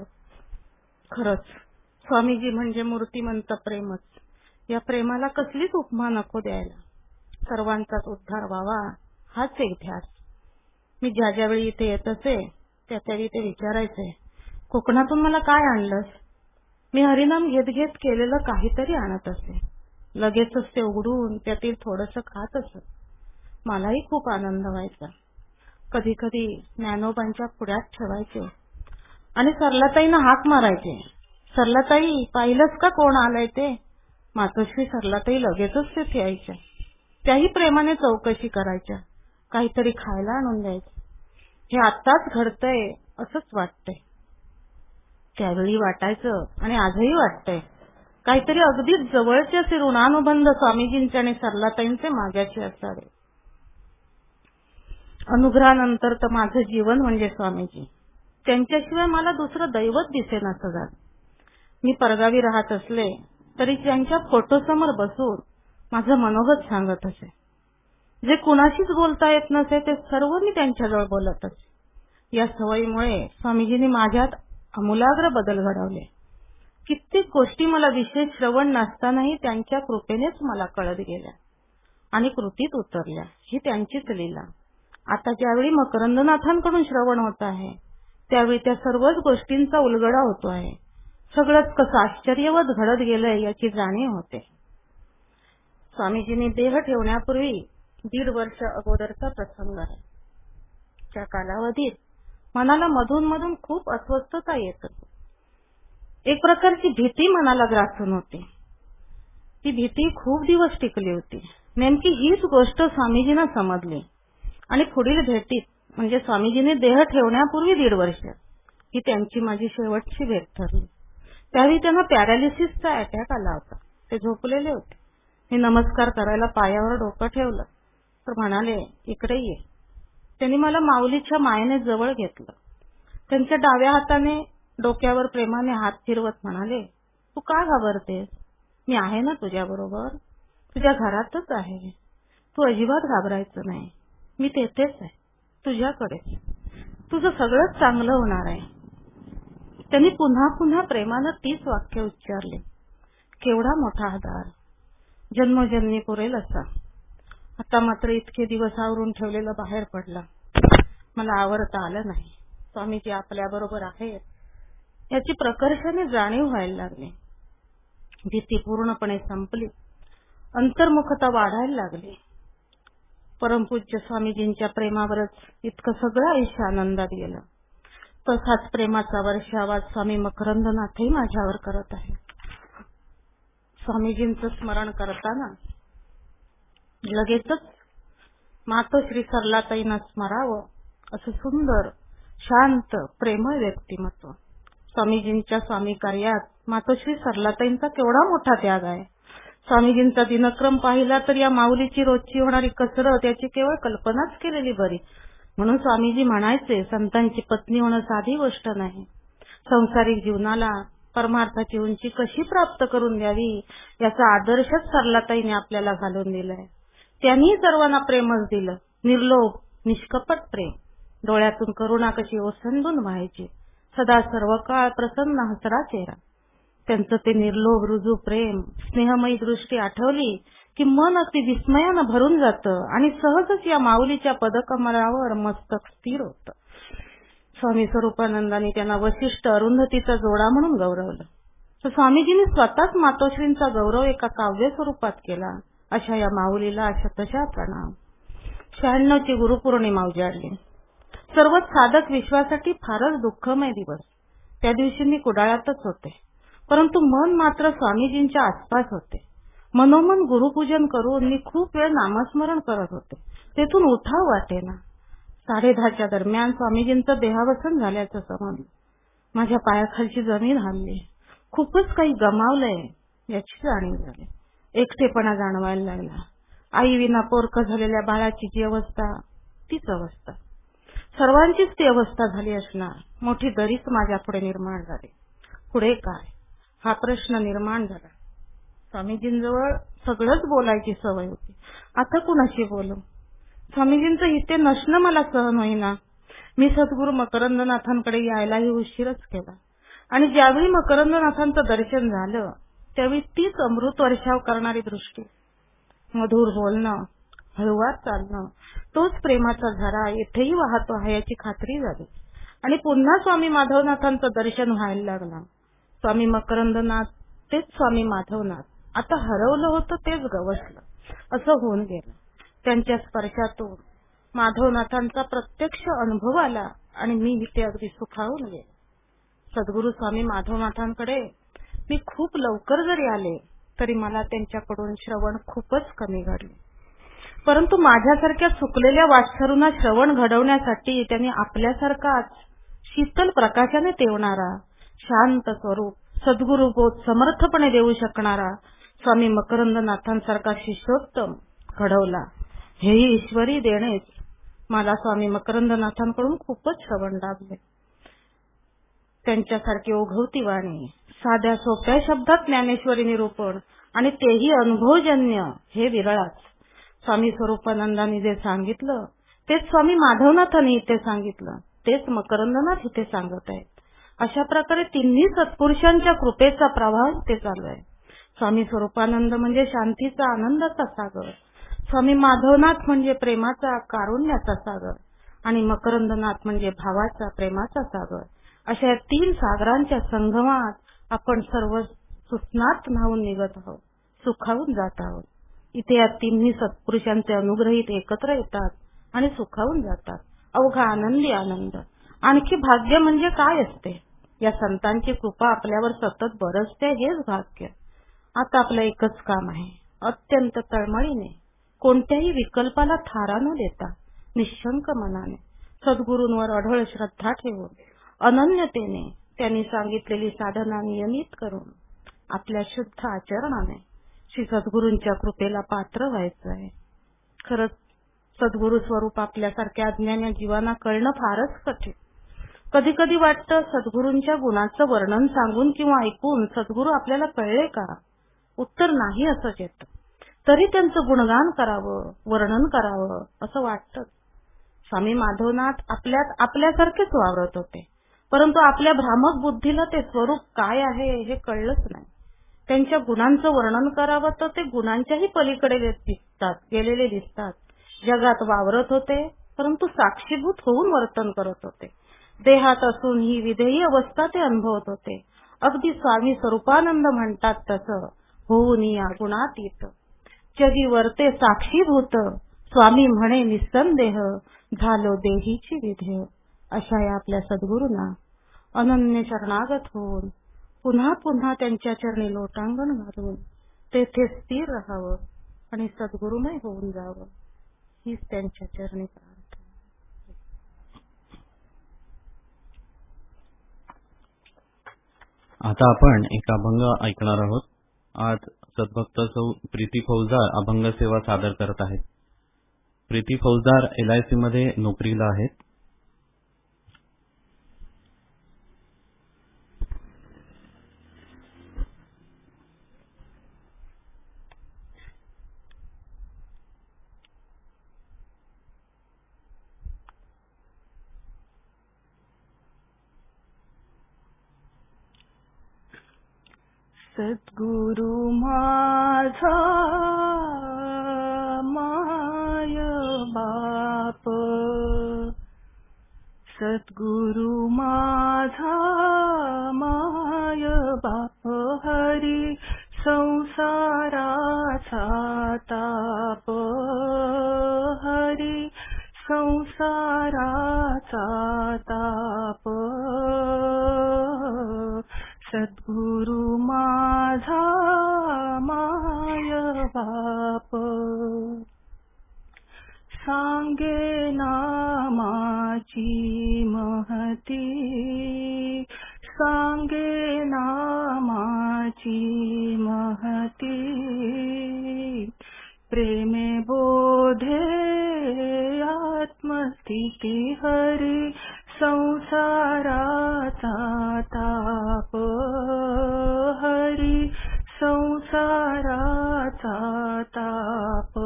खरंच स्वामीजी म्हणजे मूर्तिमंत प्रेमच. या प्रेमाला कसलीच उपमा नको द्यायला. सर्वांचाच उद्धार व्हावा हाच एक ध्यास. मी ज्या ज्यावेळी इथे येत असे त्या त्यावेळी ते विचारायचे, कोकणातून मला काय आणलंस? मी हरिनाम घेत घेत केलेलं काहीतरी आणत असे. लगेचच ते उघडून त्यातील थोडंसं खात असत. मलाही खूप आनंद व्हायचा. कधी कधी ज्ञानोबांच्या पुढ्यात ठेवायचे आणि सरलाताईंना हाक मारायचे, सरलाताई पाहिलंच का कोण आलंय ते? मातोश्री सरलाताई लगेचच तिथे यायच्या. त्याही प्रेमाने चौकशी करायच्या, काहीतरी खायला आणून द्यायचं. हे आत्ताच घडतंय असंच वाटतंय. त्यावेळी वाटायचं आणि आजही वाटतंय, काहीतरी अगदीच जवळचे असे ऋणानुबंध स्वामीजींचे आणि सरलाताईंचे माझ्याशी असावे. अनुग्रहानंतर तर माझं जीवन म्हणजे स्वामीजी. त्यांच्याशिवाय मला दुसरं दैवत दिसेनासं झालं. मी परगावी राहत असले तरी त्यांच्या फोटोसमोर बसून माझं मनोगत सांगत असे. जे कुणाशीच बोलता येत नसे ते सर्व मी त्यांच्याजवळ बोलत असे. या सवयीमुळे स्वामीजींनी माझ्यात आमूलाग्र बदल घडवले. कित्येक गोष्टी मला विशेष श्रवण नसतानाही त्यांच्या कृपेनेच मला कळत गेल्या आणि कृतीत उतरल्या. ही त्यांचीच लीला. आता ज्यावेळी मकरंदनाथांकडून श्रवण होत आहे त्यावेळी त्या सर्वच गोष्टींचा उलगडा होतो आहे. सगळंच कसं आश्चर्यवत घडत गेलंय याची जाणीव होते. स्वामीजींनी देह ठेवण्यापूर्वी दीड वर्ष अगोदरचा प्रसंग आहे. त्या कालावधीत मनाला मधून मधून खूप अस्वस्थता येत होती. एक प्रकारची भीती मनाला ग्रासून होती. ती भीती खूप दिवस टिकली होती. नेमकी हीच गोष्ट स्वामीजींना समजली आणि पुढील भेटीत म्हणजे स्वामीजींनी देह ठेवण्यापूर्वी दीड वर्ष ही त्यांची माझी शेवटची भेट ठरली. त्यावेळी त्यांना पॅरालिसिसचा अटॅक आला होता. ते झोपलेले होते. मी नमस्कार करायला पायावर डोकं ठेवलं तर म्हणाले, इकडे ये. त्यांनी मला माऊलीच्या मायेने जवळ घेतलं. त्यांच्या डाव्या हाताने डोक्यावर प्रेमाने हात फिरवत म्हणाले, तू का घाबरतेस? मी आहे ना तुझ्या बरोबर. तुझ्या घरातच आहे. तू अजिबात घाबरायचं नाही. मी तेथेच आहे तुझ्याकडेच. तुझं सगळंच चांगलं होणार आहे. त्यांनी पुन्हा पुन्हा प्रेमानं तीच वाक्य उच्चारले. केवढा मोठा आधार, जन्मजन्मी पुरेल असा. आता मात्र इतके दिवस आवरून ठेवलेलं बाहेर पडलं. मला आवरता आलं नाही. स्वामीजी आपल्या बरोबर आहेत याची प्रकर्षाने जाणीव व्हायला लागली. भीती पूर्णपणे संपली. अंतर्मुखता वाढायला लागली. परमपूज्य स्वामीजींच्या प्रेमावरच इतकं सगळं आयुष्य आनंदात गेलं. तसाच प्रेमाचा वर्षावास स्वामी मकरंदनाथही माझ्यावर करत आहे. स्वामीजींचं स्मरण करताना लगेचच मातोश्री सरलाताईंना स्मरावं असं सुंदर शांत प्रेमळ व्यक्तिमत्व. स्वामीजींच्या स्वामी कार्यात मातोश्री सरलाताईंचा केवढा मोठा त्याग आहे. स्वामीजींचा दिनक्रम पाहिला तर या माऊलीची रोजची होणारी कसरत याची केवळ कल्पनाच केलेली बरी. म्हणून स्वामीजी म्हणायचे, संतांची पत्नी होणं साधी गोष्ट नाही. संसारिक जीवनाला परमार्थाची उंची कशी प्राप्त करून द्यावी याचा आदर्शच सरलाताईने आपल्याला घालून दिलाय. त्यांनी सर्वांना प्रेमच दिलं. निर्लोभ निष्कपट प्रेम. डोळ्यातून करुणा कशी ओसंडून व्हायची. सदा सर्व काळ प्रसन्न हसरा चेहरा. त्यांचं ते निर्लोभ रुजू प्रेम, स्नेहमयी दृष्टी आठवली की मन अगदी विस्मयानं भरून जातं आणि सहजच या माऊलीच्या पदकमलावर मस्तक स्थिर होतं. स्वामी स्वरूपानंदांनी त्यांना वशिष्ठ अरुंधतीचा जोडा म्हणून गौरवलं. तर स्वामीजींनी स्वतःच मातोश्रींचा गौरव एका काव्य स्वरूपात केला. अशा या माऊलीला शतशः प्रणाम. शहाण्णवची गुरुपौर्णिमा उजाडली. सर्वच साधक विश्वासाठी फारच दुःखमय दिवस. त्या दिवशी मी कुडाळातच होते, परंतु मन मात्र स्वामीजींच्या आसपास होते. मनोमन गुरुपूजन करून मी खूप वेळ नामस्मरण करत होते. तेथून उठाव वाटेना. साडे दहाच्या दरम्यान स्वामीजींचं देहावसन झाल्याचं समजलं. माझ्या पायाखालची जमीन हलली. खूपच काही गमावलंय याची जाणीव झाली. एकटेपणा जाणवायला लागला. आई विना पोरकं झालेल्या बाळाची जी अवस्था तीच अवस्था. सर्वांचीच ती अवस्था झाली असणार. मोठी दरीच माझ्या पुढे निर्माण झाली. पुढे काय हा प्रश्न निर्माण झाला. स्वामीजींजवळ सगळंच बोलायची सवय होती. आता कुणाशी बोलू? स्वामीजींचं इथे नसणं मला सहन होईना. मी सद्गुरू मकरंदनाथांकडे यायलाही उशीरच केला आणि ज्यावेळी मकरंदनाथांचं दर्शन झालं त्यावेळी तीच अमृत वर्षाव करणारी दृष्टी, मधुर बोलणं, हळूवार चालणं, तोच प्रेमाचा झरा येथेही वाहतो आहे याची खात्री झाली. आणि पुन्हा स्वामी माधवनाथांचं दर्शन व्हायला लागलं. स्वामी मकरंदनाथ तेच स्वामी माधवनाथ, आता हरवलं होतं तेच गवसलं असं होऊन गेलं. त्यांच्या स्पर्शातून माधवनाथांचा प्रत्यक्ष अनुभव आला आणि मी ते अगदी सुखावून गेले. सद्गुरू स्वामी माधवनाथांकडे मी खूप लवकर जरी आले तरी मला त्यांच्याकडून श्रवण खूपच कमी घडले. परंतु माझ्यासारख्या चुकलेल्या वाटसरूंना श्रवण घडवण्यासाठी त्यांनी आपल्यासारखाच शीतल प्रकाशाने तेवणारा, शांत स्वरूप, सद्गुरू बोध समर्थपणे देऊ शकणारा स्वामी मकरंदनाथांसारखा शिष्योत्तम घडवला. हेही ईश्वरी देणेच. मला स्वामी मकरंदनाथांकडून खूपच श्रवण लाभले. त्यांच्यासारखी ओघवती वाणी, साध्या सोप्या शब्दात ज्ञानेश्वरी निरूपण आणि तेही अनुभवजन्य, हे विरळाच. स्वामी स्वरूपानंदांनी जे सांगितलं तेच स्वामी माधवनाथांनी इथे सांगितलं, तेच मकरंदनाथ इथे सांगत आहेत. अशा प्रकारे तिन्ही सत्पुरुषांच्या कृपेचा प्रवाह ते चालू आहे. स्वामी स्वरूपानंद म्हणजे शांतीचा, आनंदाचा सागर, स्वामी माधवनाथ म्हणजे प्रेमाचा, कारुण्याचा सागर आणि मकरंदनाथ म्हणजे भावाचा, प्रेमाचा सागर. अशा या तीन सागरांच्या संगमात आपण सर्व सुस्नात न्हावून निघत आहोत, सुखावून जात आहोत. इथे या तिन्ही सत्पुरुषांचे अनुग्रहित एकत्र येतात आणि सुखावून जातात. अवघा आनंदी आनंद. आणखी भाग्य म्हणजे काय असते? या संतांची कृपा आपल्यावर सतत बरसते, हेच भाग्य. आता आपलं एकच काम आहे, अत्यंत तळमळीने, कोणत्याही विकल्पाला थारा न देता, निशंक मनाने, सद्गुरूंवर अढळ श्रद्धा ठेवून, अनन्यतेने त्यांनी सांगितलेली साधना नियमित करून, आपल्या शुद्ध आचरणाने श्री सद्गुरूंच्या कृपेला पात्र व्हायचं आहे. खरंच सद्गुरू स्वरूप आपल्यासारख्या अज्ञानी जीवांना कळणं फारच कठीण. कधी कधी वाटतं सद्गुरूंच्या गुणाचं वर्णन सांगून किंवा ऐकून सद्गुरू आपल्याला कळले का? उत्तर नाही असंच येतं. तरी त्यांचं गुणगान करावं, वर्णन करावं असं वाटतं. स्वामी माधवनाथ आपल्यात आपल्यासारखेच वावरत होते, परंतु आपल्या भ्रामक बुद्धीला ते स्वरूप काय आहे हे कळलंच नाही. त्यांच्या गुणांचं वर्णन करावं तर ते गुणांच्याही पलीकडे दिसतात, गेलेले दिसतात. जगात वावरत होते, परंतु साक्षीभूत होऊन वर्तन करत होते. देहात असून ही विधेयी अवस्था ते अनुभवत होते. अगदी स्वामी स्वरूपानंद म्हणतात तसं होऊन या गुणात येत, जगी वर्ते साक्षीभूत, स्वामी म्हणे निसंदेह, झालो देहीची विधेय. अशा या आपल्या सद्गुरूंना अनन्य शरणागत होऊन पुन्हा पुन्हा त्यांच्या चरणी लोटांगण घालून तेथे स्थिर राहावं आणि सद्गुरूमय होऊन जावं, हीच त्यांच्या चरणी प्रार्थना. आता आपण एक अभंग ऐकणार आहोत. आज सद्भक्त सौ प्रीती फौजदार अभंग सेवा सादर करत आहेत. प्रीती फौजदार एल आय सी मध्ये नोकरीला आहेत. सद्गुरु माझा माय बाप, सद्गुरु माझा माय बाप, हरी संसाराचा ताप, हरी संसाराचा ताप, सद्गुरु माझा माय बाप. सांगे नामाची महती, सांगे नामाची महती, प्रेमे बोधे आत्मस्थिती, हरी संसाराचा ताप, हरी संसाराचा ताप,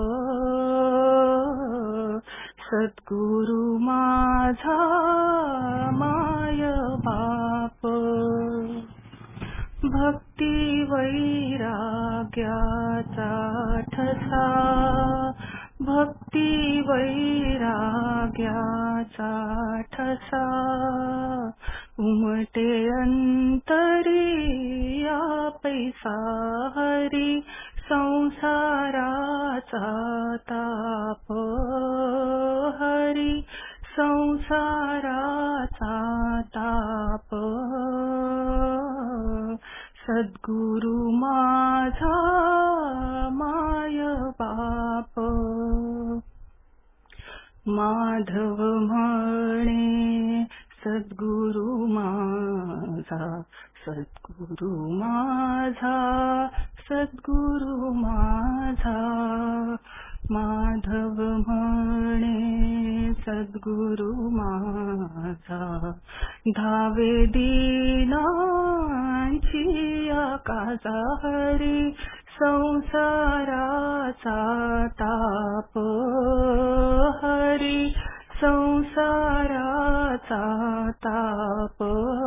सद्गुरु माझा माय बाप. भक्ती वैराग्याचा ठसा, भक्ती भक्ती वैराग्याचा ठसा उमटे अंतरी या पैसा हरी संसाराचा ताप हरी संसाराचा ताप सद्गुरु माझा माय बाप माधव म्हणे सद्गुरु माझा सद्गुरु माझा सद्गुरु माझा माधव म्हणे सद्गुरु माझा धावे दीनांची आकाशा हरी संसाराचा ताप हरी संसाराचा ताप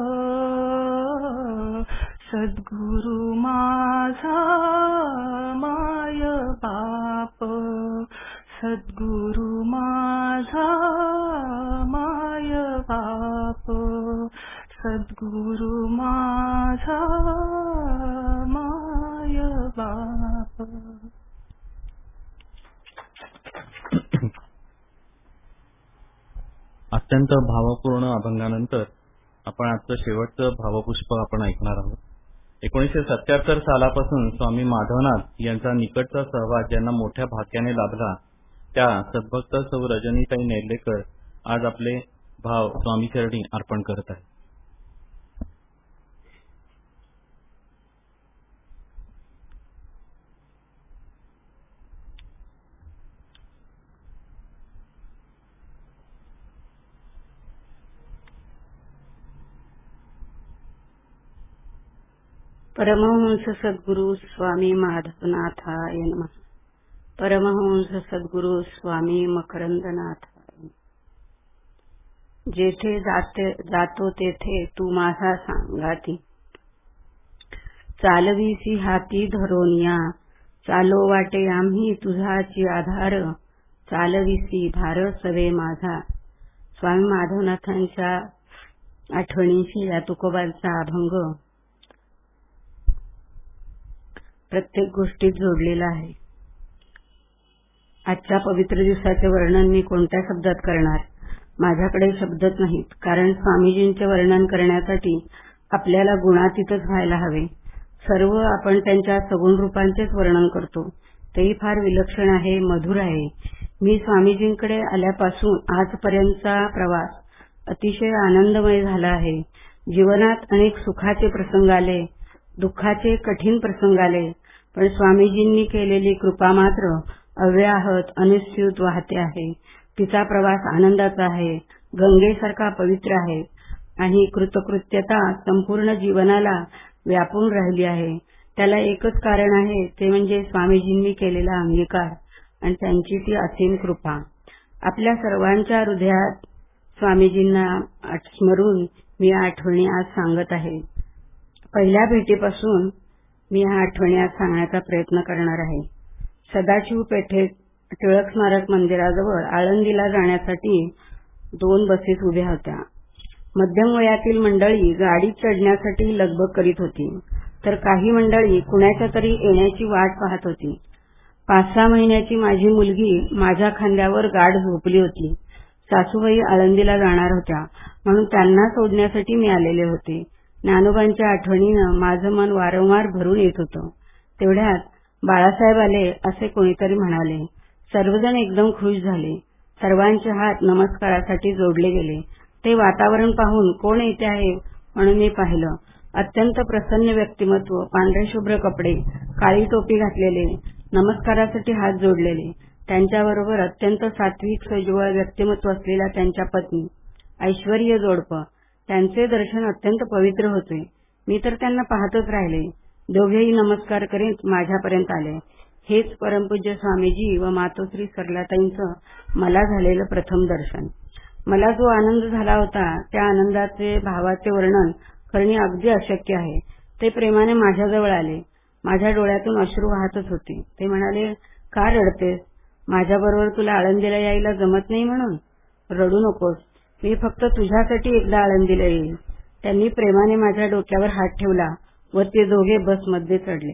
सद्गुरु माझा माय बाप सद्गुरु माझा माय बाप सद्गुरु माझा माय बाप. अत्यंत भावपूर्ण अभंगानंतर आपण आजचं शेवटचं भावपुष्प आपण ऐकणार आहोत. एकोणीसशे सत्याहत्तर सालापासून स्वामी माधवनाथ यांचा निकटचा सहवास ज्यांना मोठ्या भाग्याने लाभला त्या सद्भक्त सौ रजनीताई नेर्लेकर आज आपले भाव स्वामीचरणी अर्पण करत आहेत. परमहंस सद्गुरु स्वामी माधवनाथाय नमः. परमहंस सद्गुरु स्वामी मकरंदनाथाय. जेथे जाते जातो तेथे तू माझा सांगाती चालवीसी हाती धरोनिया चालो वाटे आम्ही तुझाची आधार चालवीसी भार सवे माझा. स्वामी माधवनाथांच्या आठवणींशी या तुकोबांचा अभंग प्रत्येक गोष्टीत जोडलेला आहे. आजच्या पवित्र दिवसाचे वर्णन मी कोणत्या शब्दात करणार? माझ्याकडे शब्दच नाहीत, कारण स्वामीजींचे वर्णन करण्यासाठी आपल्याला गुणातीतच व्हायला हवे. सर्व आपण त्यांच्या सगुण रूपांचेच वर्णन करतो, तेही फार विलक्षण आहे, मधुर आहे. मी स्वामीजींकडे आल्यापासून आजपर्यंतचा प्रवास अतिशय आनंदमय झाला आहे. जीवनात अनेक सुखाचे प्रसंग आले, दुःखाचे कठीण प्रसंग आले, पण स्वामीजींनी केलेली कृपा मात्र अव्याहत अनुस्यूत वाहते आहे. तिचा प्रवास आनंदाचा आहे, गंगेसारखा पवित्र आहे आणि कृतकृत्यता संपूर्ण जीवनाला व्यापून राहिली आहे. त्याला एकच कारण आहे, ते म्हणजे स्वामीजींनी केलेला अंगीकार आणि त्यांची ती असीम कृपा. आपल्या सर्वांच्या हृदयात स्वामीजींना स्मरून मी आठवणी आज सांगत आहे. पहिल्या भेटीपासून मी ह्या आठवणी आज सांगण्याचा प्रयत्न करणार आहे. सदाशिव पेठेत टिळक स्मारक मंदिराजवळ आळंदीला जाण्यासाठी दोन बसेस उभ्या होत्या. मध्यम वयातील मंडळी गाडीत चढण्यासाठी लगबग करीत होती, तर काही मंडळी कुणाच्या तरी येण्याची वाट पाहत होती. पाच सहा महिन्याची माझी मुलगी माझ्या खांद्यावर गाढ झोपली होती. सासूबाई आळंदीला जाणार होत्या, म्हणून त्यांना सोडण्यासाठी मी आलेले होते. ज्ञानोबांच्या आठवणीनं माझं मन वारंवार भरून येत होतं. तेवढ्यात बाळासाहेब आले असे कोणीतरी म्हणाले. सर्वजण एकदम खुश झाले. सर्वांचे हात नमस्कारासाठी जोडले गेले. ते वातावरण पाहून कोण येते आहे म्हणून मी पाहिलं. अत्यंत प्रसन्न व्यक्तिमत्व, पांढरे शुभ्र कपडे, काळी टोपी घातलेले, नमस्कारासाठी हात जोडलेले. त्यांच्याबरोबर अत्यंत सात्विक सजवळ व्यक्तिमत्व असलेल्या त्यांच्या पत्नी, ऐश्वर्य जोडपं. त्यांचे दर्शन अत्यंत पवित्र होते. मी तर त्यांना पाहतच राहिले. दोघेही नमस्कार करीत माझ्यापर्यंत आले. हेच परमपूज्य स्वामीजी व मातोश्री सरलाताईंचं मला झालेलं प्रथम दर्शन. मला जो आनंद झाला होता त्या आनंदाचे भावाचे वर्णन करणे अगदी अशक्य आहे. ते प्रेमाने माझ्याजवळ आले. माझ्या डोळ्यातून अश्रू वाहतच होते. ते म्हणाले, का रडतेस? माझ्याबरोबर तुला आळंदीला यायला जमत नाही म्हणून? रडू नकोस, मी फक्त तुझ्यासाठी एकदा आळंदीला येईल. त्यांनी प्रेमाने माझ्या डोक्यावर हात ठेवला व ते दोघे बसमध्ये चढले.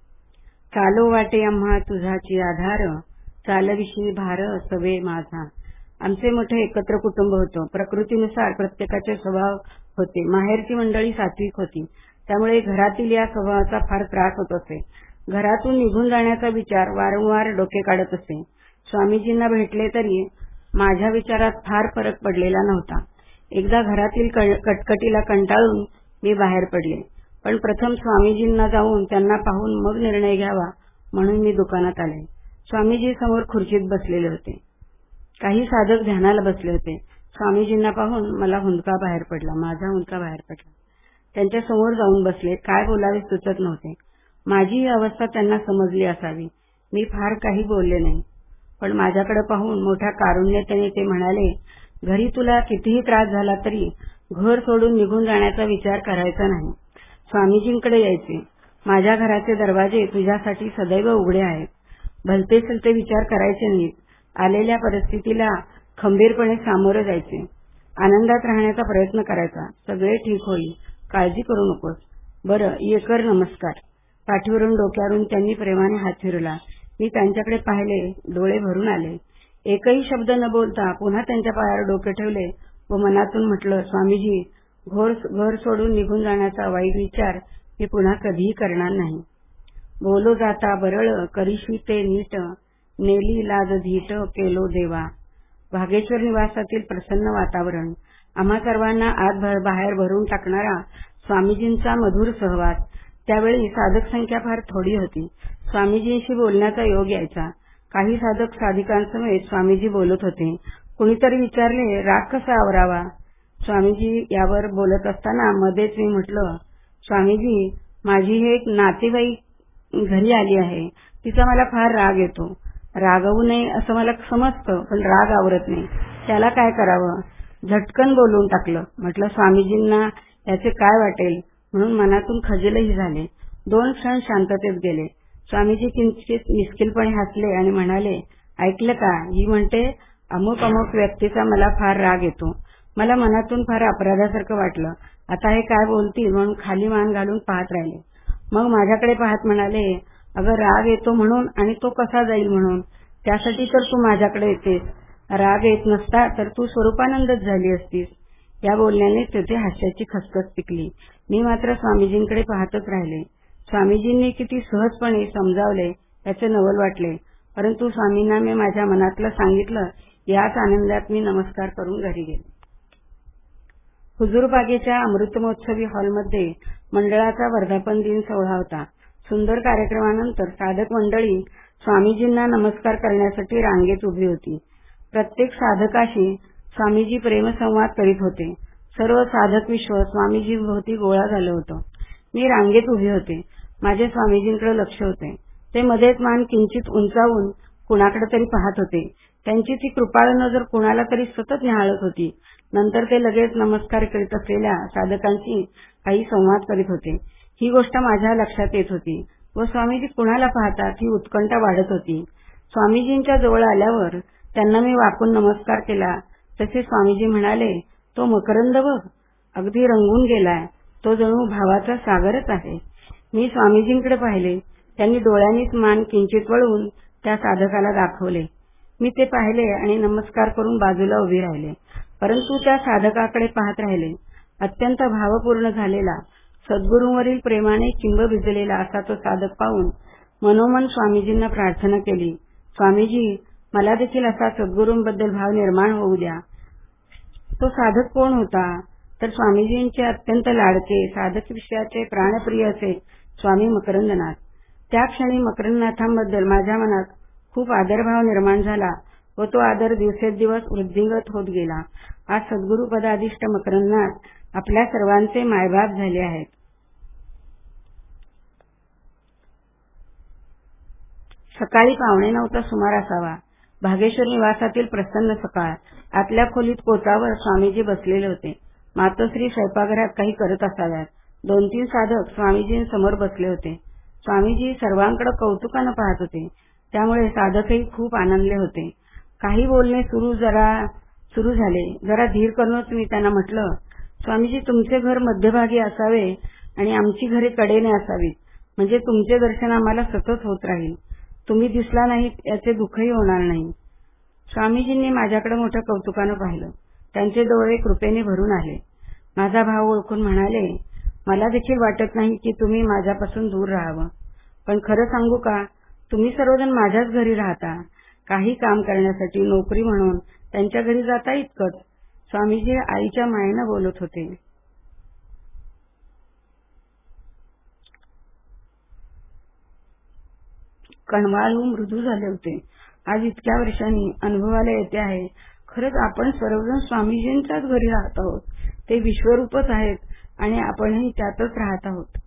चालो वाटे आम्हा तुझाची आधार, चालविषयी भार सवे माझा. आमचे मोठे एकत्र कुटुंब होतं. प्रकृतीनुसार प्रत्येकाचे स्वभाव होते. माहेरची मंडळी सात्विक होती, त्यामुळे घरातील या स्वभावाचा फार त्रास होत असे. घरातून निघून जाण्याचा विचार वारंवार डोके काढत असे. स्वामीजींना भेटले तरी माझ्या विचारात फार फरक पडलेला नव्हता. एकदा घरातील कटकटीला कंटाळून मी बाहेर पडले, पण प्रथम स्वामीजींना जाऊन त्यांना पाहून मग निर्णय घ्यावा म्हणून मी दुकानात आले. स्वामीजी समोर खुर्चीत बसलेले होते. काही साधक ध्यानाला बसले होते. स्वामीजींना पाहून मला हुंदका बाहेर पडला माझा हुंदका बाहेर पडला. त्यांच्या समोर जाऊन बसले. काय बोलावे सुचत नव्हते. माझी ही अवस्था त्यांना समजली असावी. मी फार काही बोलले नाही, पण माझ्याकडे पाहून मोठ्या कारुण्याने ते म्हणाले, घरी तुला कितीही त्रास झाला तरी घर सोडून निघून जाण्याचा विचार करायचा नाही. स्वामीजींकडे यायचे. माझ्या घराचे दरवाजे तुझ्यासाठी सदैव उघडे आहेत. भलते सलते विचार करायचे नाहीत. आलेल्या परिस्थितीला खंबीरपणे सामोरे जायचे. आनंदात राहण्याचा प्रयत्न करायचा. सगळे ठीक होईल, काळजी करू नकोस. बरं ये कर नमस्कार. पाठीवरून डोक्यावरून त्यांनी प्रेमाने हात फिरवला. मी त्यांच्याकडे पाहिले. डोळे भरून आले. एकही शब्द न बोलता पुन्हा त्यांच्या पायावर डोके ठेवले व मनातून म्हटलं, स्वामीजी, घोर घर सोडून निघून जाण्याचा वाईट विचार मी पुन्हा कधीही करणार नाही. बोलो जाता बरळ करीशी ते नीट, नेली लाज धीट केलो देवा. भागेश्वर निवासातील प्रसन्न वातावरण, आम्हा सर्वांना आत बाहेर भरून टाकणारा स्वामीजींचा मधुर सहवास. त्यावेळी साधक संख्या फार थोडी होती. स्वामीजींशी बोलण्याचा योग यायचा. काही साधक साधिकांसमेत स्वामीजी बोलत होते. कुणीतरी विचारले, राग कसा आवरावा? स्वामीजी यावर बोलत असताना मध्येच मी म्हटलं, स्वामीजी, माझी हे एक नातेवाईक घरी आली आहे. तिचा मला फार राग येतो. रागवू नये असं मला समजतं, पण राग आवरत नाही. त्याला काय करावं? झटकन बोलून टाकलं. म्हटलं, स्वामीजींना याचे काय वाटेल म्हणून मनातून खजेलही झाले. दोन क्षण शांततेत गेले. स्वामीजी किंचित निष्किलपणे हसले आणि म्हणाले, ऐकलं का? ही म्हणते अमुक अमुक व्यक्तीचा मला फार राग येतो. मला मनातून फार अपराधासारखं वाटलं. आता हे काय बोलतील म्हणून खाली मान घालून पाहत राहिले. मग माझ्याकडे पाहत म्हणाले, अगं राग येतो म्हणून आणि तो कसा जाईल म्हणून, त्यासाठी तर तू माझ्याकडे येतेस. राग येत नसता तर तू स्वरूपानंदच झाली असतीस. या बोलण्याने तेथे हास्याची खसखस पिकली. मी मात्र स्वामीजींकडे पाहतच राहिले. स्वामीजींनी किती सहजपणे समजावले याचे नवल वाटले, परंतु स्वामींना मी माझ्या मनातलं सांगितलं. याच आनंदात मी नमस्कार करून घरी गेले. हुजूरबागेच्या अमृतमहोत्सवी हॉलमध्ये मंडळाचा वर्धापन दिन सोहळा होता. सुंदर कार्यक्रमानंतर साधक मंडळी स्वामीजींना नमस्कार करण्यासाठी रांगेत उभी होती. प्रत्येक साधकाशी स्वामीजी प्रेमसंवाद करीत होते. सर्व साधक विश्व स्वामीजींभोवती गोळा झालं होतं. मी रांगेत उभे होते. माझे स्वामीजींकडे लक्ष होते. ते मध्येच मान किंचित उंचावून कुणाकडे तरी पाहत होते. त्यांची ती कृपाळ नजर कुणाला तरी सतत निहाळत होती. नंतर ते लगेच नमस्कार करीत असलेल्या साधकांशी काही संवाद करीत होते. ही गोष्ट माझ्या लक्षात येत होती व स्वामीजी कुणाला पाहतात ही उत्कंठा वाढत होती. स्वामीजींच्या जवळ आल्यावर त्यांना मी वाकून नमस्कार केला. तसे स्वामीजी म्हणाले, तो मकरंद बघ, अगदी रंगून गेलाय. तो जणू भावाचा सागरच आहे. मी स्वामीजींकडे पाहिले. त्यांनी डोळ्यांनीच मान किंचित वळवून त्या साधकाला दाखवले. मी ते पाहिले आणि नमस्कार करून बाजूला उभी राहिले, परंतु त्या साधकाकडे पाहत राहिले. अत्यंत भावपूर्ण झालेला, सद्गुरूंवरील प्रेमाने चिंब भिजलेला असा तो साधक पाहून मनोमन स्वामीजींना प्रार्थना केली, स्वामीजी, मला देखील असा सद्गुरूंबद्दल भाव निर्माण होऊ द्या. तो साधक कोण होता? तर स्वामीजींचे अत्यंत लाडके, साधक विषयाचे प्राणप्रिय असे स्वामी मकरंदनाथ. त्या क्षणी मकरंदनाथांबद्दल माझ्या मनात खूप आदरभाव निर्माण झाला व तो आदर दिवसेंदिवस वृद्धिंगत होत गेला. आज सद्गुरू पदाधिष्ठ मकरंदनाथ आपल्या सर्वांचे मायबाप झाले आहेत. सकाळी पावणे नऊचा सुमार असावा. भागेश्वर निवासातील प्रसन्न सकाळ. आतल्या खोलीत कोचावर स्वामीजी बसलेले होते. मातोश्री स्वयंपाकघरात काही करत असाव्यात. दोन तीन साधक स्वामीजींसमोर बसले होते. स्वामीजी सर्वांकडे कौतुकानं पाहत होते. त्यामुळे साधकही खूप आनंदले होते. काही बोलणे सुरू जरा सुरू झाले. जरा धीर करूनच मी त्यांना म्हटलं, स्वामीजी, तुमचे घर मध्यभागी असावे आणि आमची घरे कडेने असावीत, म्हणजे तुमचे दर्शन आम्हाला सतत होत राहील. तुम्ही दिसला नाहीत याचे दुःखही होणार नाही. स्वामीजींनी माझ्याकडे मोठ्या कौतुकानं पाहिलं. त्यांचे डोळे कृपेने भरून आले. माझा भाव ओळखून म्हणाले, मला देखील वाटत नाही की तुम्ही माझ्यापासून दूर राहावं, पण खरं सांगू का, तुम्ही सर्वजण माझ्याच घरी राहता. काही काम करण्यासाठी, नोकरी म्हणून त्यांच्या घरी जाता इतकंच. स्वामीजी आईच्या मायेनं बोलत होते. कणवाळू मृदू झाले होते. आज इतक्या वर्षांनी अनुभवाला येते आहे, खरंच आपण सर्वजण स्वामीजींच्याच घरी राहत आहोत. ते विश्वरूपच आहेत आणि आपणही त्यातच राहत आहोत.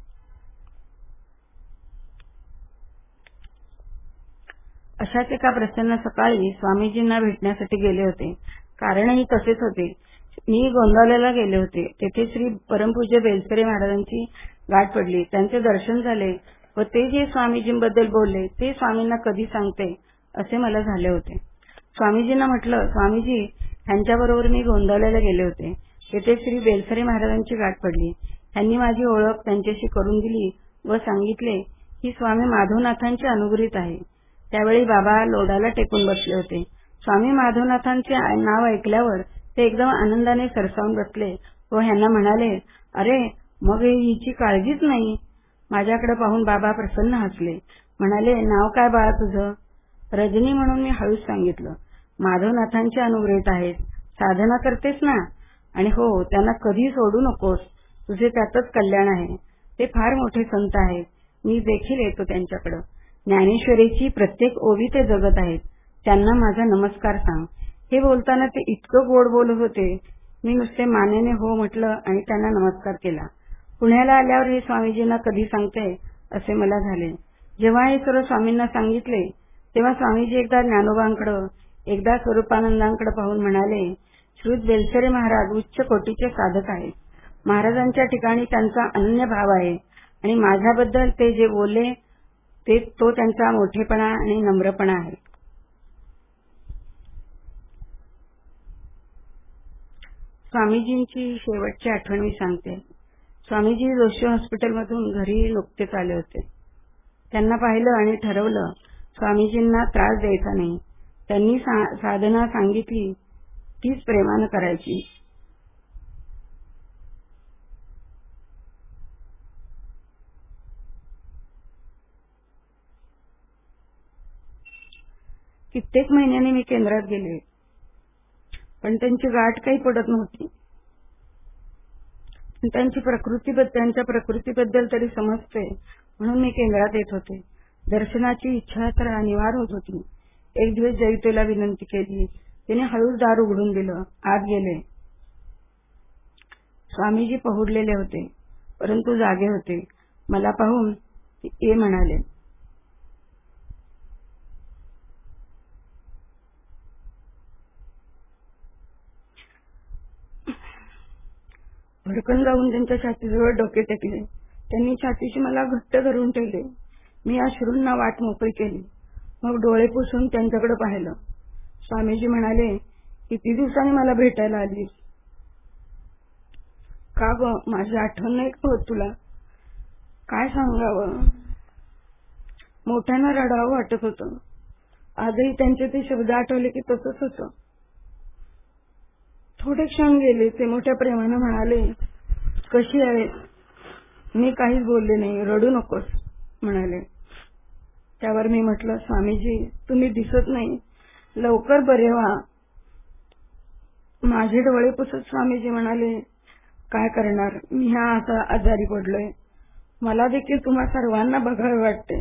अशाच एका प्रसन्न सकाळी स्वामीजींना भेटण्यासाठी गेले होते. कारणही तसेच होते. मी गोंदावल्याला गेले होते. तेथे श्री परमपूज्य बेलसरे महाराजांची गाठ पडली. त्यांचे दर्शन झाले व ते जे स्वामीजींबद्दल बोलले ते स्वामींना कधी सांगते असे मला झाले होते. स्वामीजींना म्हटलं, स्वामीजी, ह्यांच्याबरोबर मी गोंदावल्याला गेले होते. तेथे श्री बेलसरे महाराजांची गाठ पडली. त्यांनी माझी ओळख त्यांच्याशी करून दिली व सांगितले ही स्वामी माधवनाथांची अनुग्रहित आहे. त्यावेळी बाबा लोडाला टेकून बसले होते. स्वामी माधवनाथांचे नाव ऐकल्यावर ते एकदम आनंदाने सरसावून बसले व ह्यांना म्हणाले, अरे मग हिची काळजीच नाही. माझ्याकडे पाहून बाबा प्रसन्न हसले. म्हणाले, नाव काय बाळा तुझं? रजनी म्हणून मी हळूच सांगितलं. माधवनाथांचे अनुग्रहित आहेत. साधना करतेस ना? आणि हो, त्यांना कधी सोडू नकोस. तुझे त्यातच कल्याण आहे. ते फार मोठे संत आहेत. मी देखील येतो त्यांच्याकडं. ज्ञानेश्वरीची प्रत्येक ओवी ते जगत आहेत. त्यांना माझा नमस्कार सांग. हे बोलताना ते इतकं गोड बोलत होते. मी नुसते मानेने हो म्हटलं आणि त्यांना नमस्कार केला. पुण्याला आल्यावर हे स्वामीजींना कधी सांगते असे मला झाले. जेव्हा हे सर्व स्वामींना सांगितले तेव्हा स्वामीजी एकदा ज्ञानोबांकडे, एकदा स्वरूपानंदांकडे पाहून म्हणाले, श्रीयुत बेलसरे महाराज उच्च कोटीचे साधक आहेत. महाराजांच्या ठिकाणी त्यांचा अनन्य भाव आहे आणि माझ्याबद्दल ते जे बोलले ते तो त्यांचा मोठेपणा आणि नम्रपणा आहे. स्वामीजींची शेवटची आठवण मी सांगते. स्वामीजी जोशी हॉस्पिटलमधून घरी नुकतेच आले होते. त्यांना पाहिलं आणि ठरवलं स्वामीजींना त्रास द्यायचा नाही. त्यांनी साधना सांगितली तीच प्रेमानं करायची. कित्येक महिन्यांनी मी केंद्रात गेले, पण त्यांची गाठ काही पडत नव्हती. त्यांची प्रकृतीबद्दल त्यांच्या प्रकृतीबद्दल तरी समजते म्हणून मी केंद्रात येत होते. दर्शनाची इच्छा तर अनिवार्य होत होती. एक दिवस जयतेला विनंती केली. तिने हळूच दार उघडून दिलं. आत गेले. स्वामीजी पहुडलेले होते, परंतु जागे होते. मला पाहून ये म्हणाले. भडकन जाऊन त्यांच्या छातीजवळ डोके टेकले. त्यांनी छातीशी मला घट्ट धरून ठेवले. मी अश्रूंना वाट मोकळी केली. मग डोळे पुसून त्यांच्याकडे पाहिलं. स्वामीजी म्हणाले, किती दिवसांनी मला भेटायला आलीस? का ग, माझी आठवण नाही होत तुला? काय सांगावं, मोठ्यानं रडावं वाटत होतं. आजही त्यांचे ते शब्द आठवले की तसंच होतं. थोडे क्षण गेले. ते मोठ्या प्रेमानं म्हणाले, कशी आहेस? मी काहीच बोलले नाही. रडू नकोस म्हणाले. त्यावर मी म्हटलं, स्वामीजी तुम्ही दिसत नाही, लवकर बरे व्हा. माझे डोळे पुसत स्वामीजी म्हणाले, काय करणार, मी ह्या असा आजारी पडलोय. मला देखील तुम्हा सर्वांना बघावे वाटते.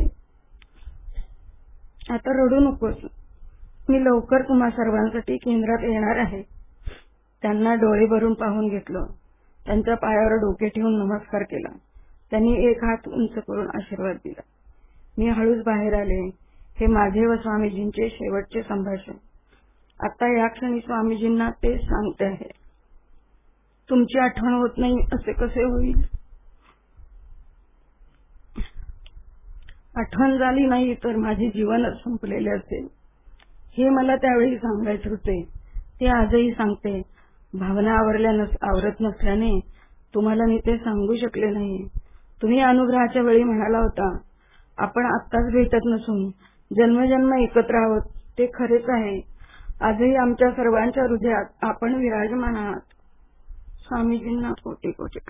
आता रडू नकोस. मी लवकर तुम्हा सर्वांसाठी केंद्रात येणार आहे. त्यांना डोळे भरून पाहून घेतलं. त्यांच्या पायावर डोके ठेवून नमस्कार केला. त्यांनी एक हात उंच करून आशीर्वाद दिला. मी हळूच बाहेर आले. हे माझे व स्वामीजींचे शेवटचे संभाषण. आता या क्षणी स्वामीजींना तेच सांगते आहे. तुमची आठवण होत नाही असे कसे होईल? आठवण झाली नाही तर माझे जीवनच संपलेले असेल. हे मला त्यावेळी सांगायचे होते, ते आजही सांगते. भावना आवरल्या नस आवरत नसल्याने तुम्हाला मी ते सांगू शकले नाही. तुम्ही अनुग्रहाच्या वेळी म्हणाला होता, आपण आत्ताच भेटत नसून जन्मजन्म एकत्र आहोत. ते खरेच आहे. आजही आमच्या सर्वांच्या हृदयात आपण विराजमान आहात. स्वामीजींना कोटी कोटी.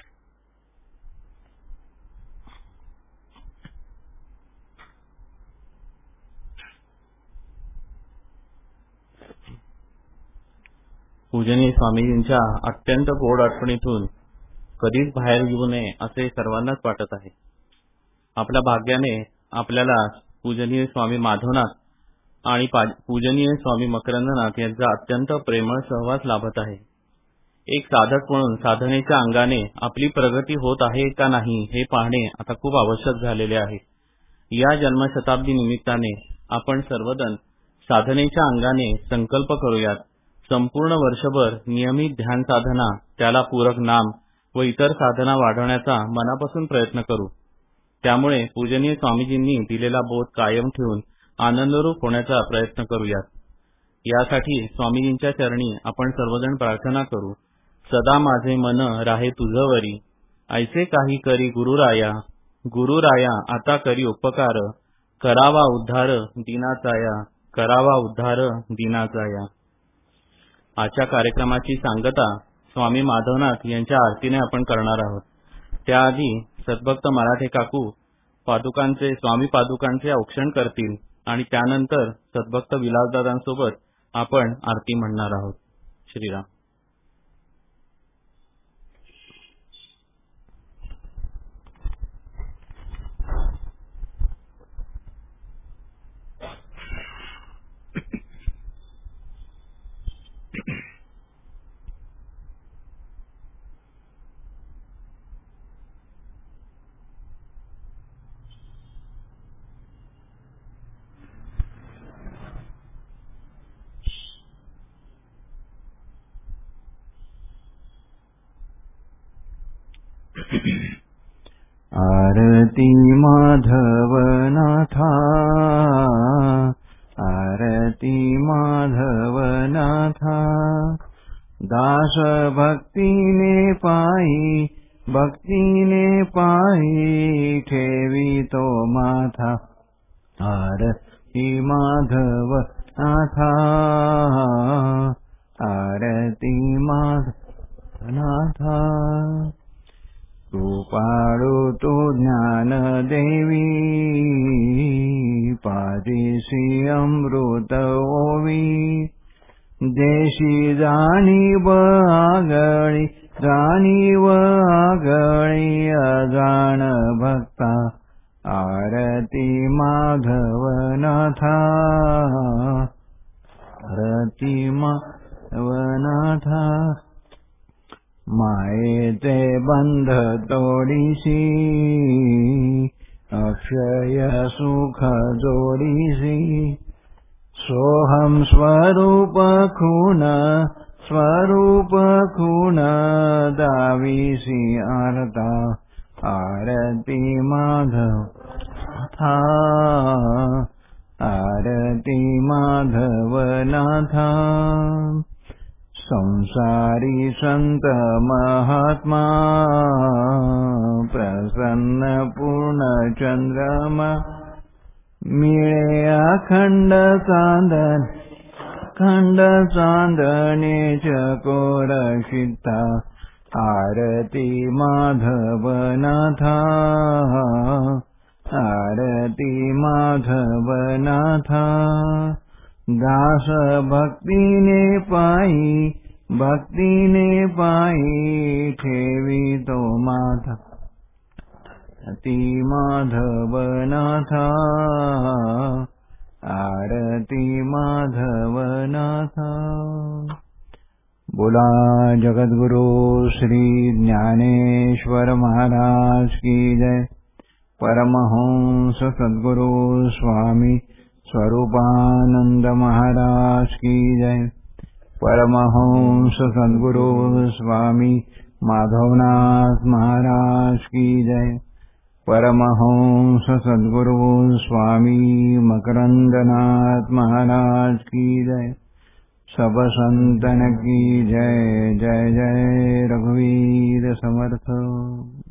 पूजनीय स्वामीजींच्या अत्यंत गोड आठवणीतून कधीच बाहेर येऊ नये असे सर्वांनाच वाटत आहे. आपल्या भाग्याने आपल्याला पूजनीय स्वामी माधवनाथ आणि पूजनीय स्वामी मकरंदनाथ यांचा अत्यंत प्रेमळ सहवास लाभत आहे. एक साधक म्हणून साधनेच्या अंगाने आपली प्रगती होत आहे का नाही हे पाहणे आता खूप आवश्यक झालेले आहे. या जन्मशताब्दी निमित्ताने आपण सर्वजण साधनेच्या अंगाने संकल्प करूयात. संपूर्ण वर्षभर नियमित ध्यान साधना, त्याला पूरक नाम व इतर साधना वाढवण्याचा मनापासून प्रयत्न करू. त्यामुळे पूजनीय स्वामीजींनी दिलेला बोध कायम ठेवून आनंदरूप होण्याचा प्रयत्न करूयात. यासाठी स्वामीजींच्या चरणी आपण सर्वजण प्रार्थना करू. सदा माझे मन राहे तुझवरी, ऐसे काही करी गुरुराया. गुरुराया आता करी उपकार, करावा उद्धार दीनाचाया. करावा उद्धार दीनाचाया. आजच्या कार्यक्रमाची सांगता स्वामी माधवनाथ यांच्या आरतीने आपण करणार आहोत. त्याआधी सद्भक्त मराठे काकू पादुकांचे स्वामी पादुकांचे औक्षण करतील आणि त्यानंतर सद्भक्त विलासदादांसोबत आपण आरती म्हणणार आहोत. श्रीराम. आरती माधवनाथा, आरती माधवनाथा. दास भक्तीने पायी, भक्तीने पायी ठेवितो माथा. आरती माधवनाथा, आरती माधवनाथा. कृपाळु तू ज्ञान देवी, पादिसी अमृत ओवी. देशी जाणीव आगळी, जाणीव आगळी अजाण भक्ता. आरती माधवनाथा, आरती माधवनाथा. मायेचे बंध तोडीसी, अक्षय सुख जोडीसी. सोहम स्वरूप खून, स्वरूप खून दावीसी आरता. आरती माधवनाथा, आरती माधवनाथा. संसारी संत महात्मा, प्रसन्न पूर्ण चंद्रमा. मिळे अखंड चांदन, अखंड चांदणे चकोर शिता. आरती माधवनाथा, आरती माधवनाथा. दास भक्तीने पायी, भक्तीने पायी ठेवितो माथा. आरती माधवनाथा, आरती माधवनाथा. बोला जगद्गुरु श्री ज्ञानेश्वर महाराज की जय. परमहंस सद्गुरु स्वामी स्वरूपानंद महाराज की जय. परमहंस सद्गुरु स्वामी माधवनाथ महाराज की जय. परमहंस सद्गुरु स्वामी मकरंदनाथ महाराज की जय। सब संतन की जय। जय जय रघुवीर समर्थ।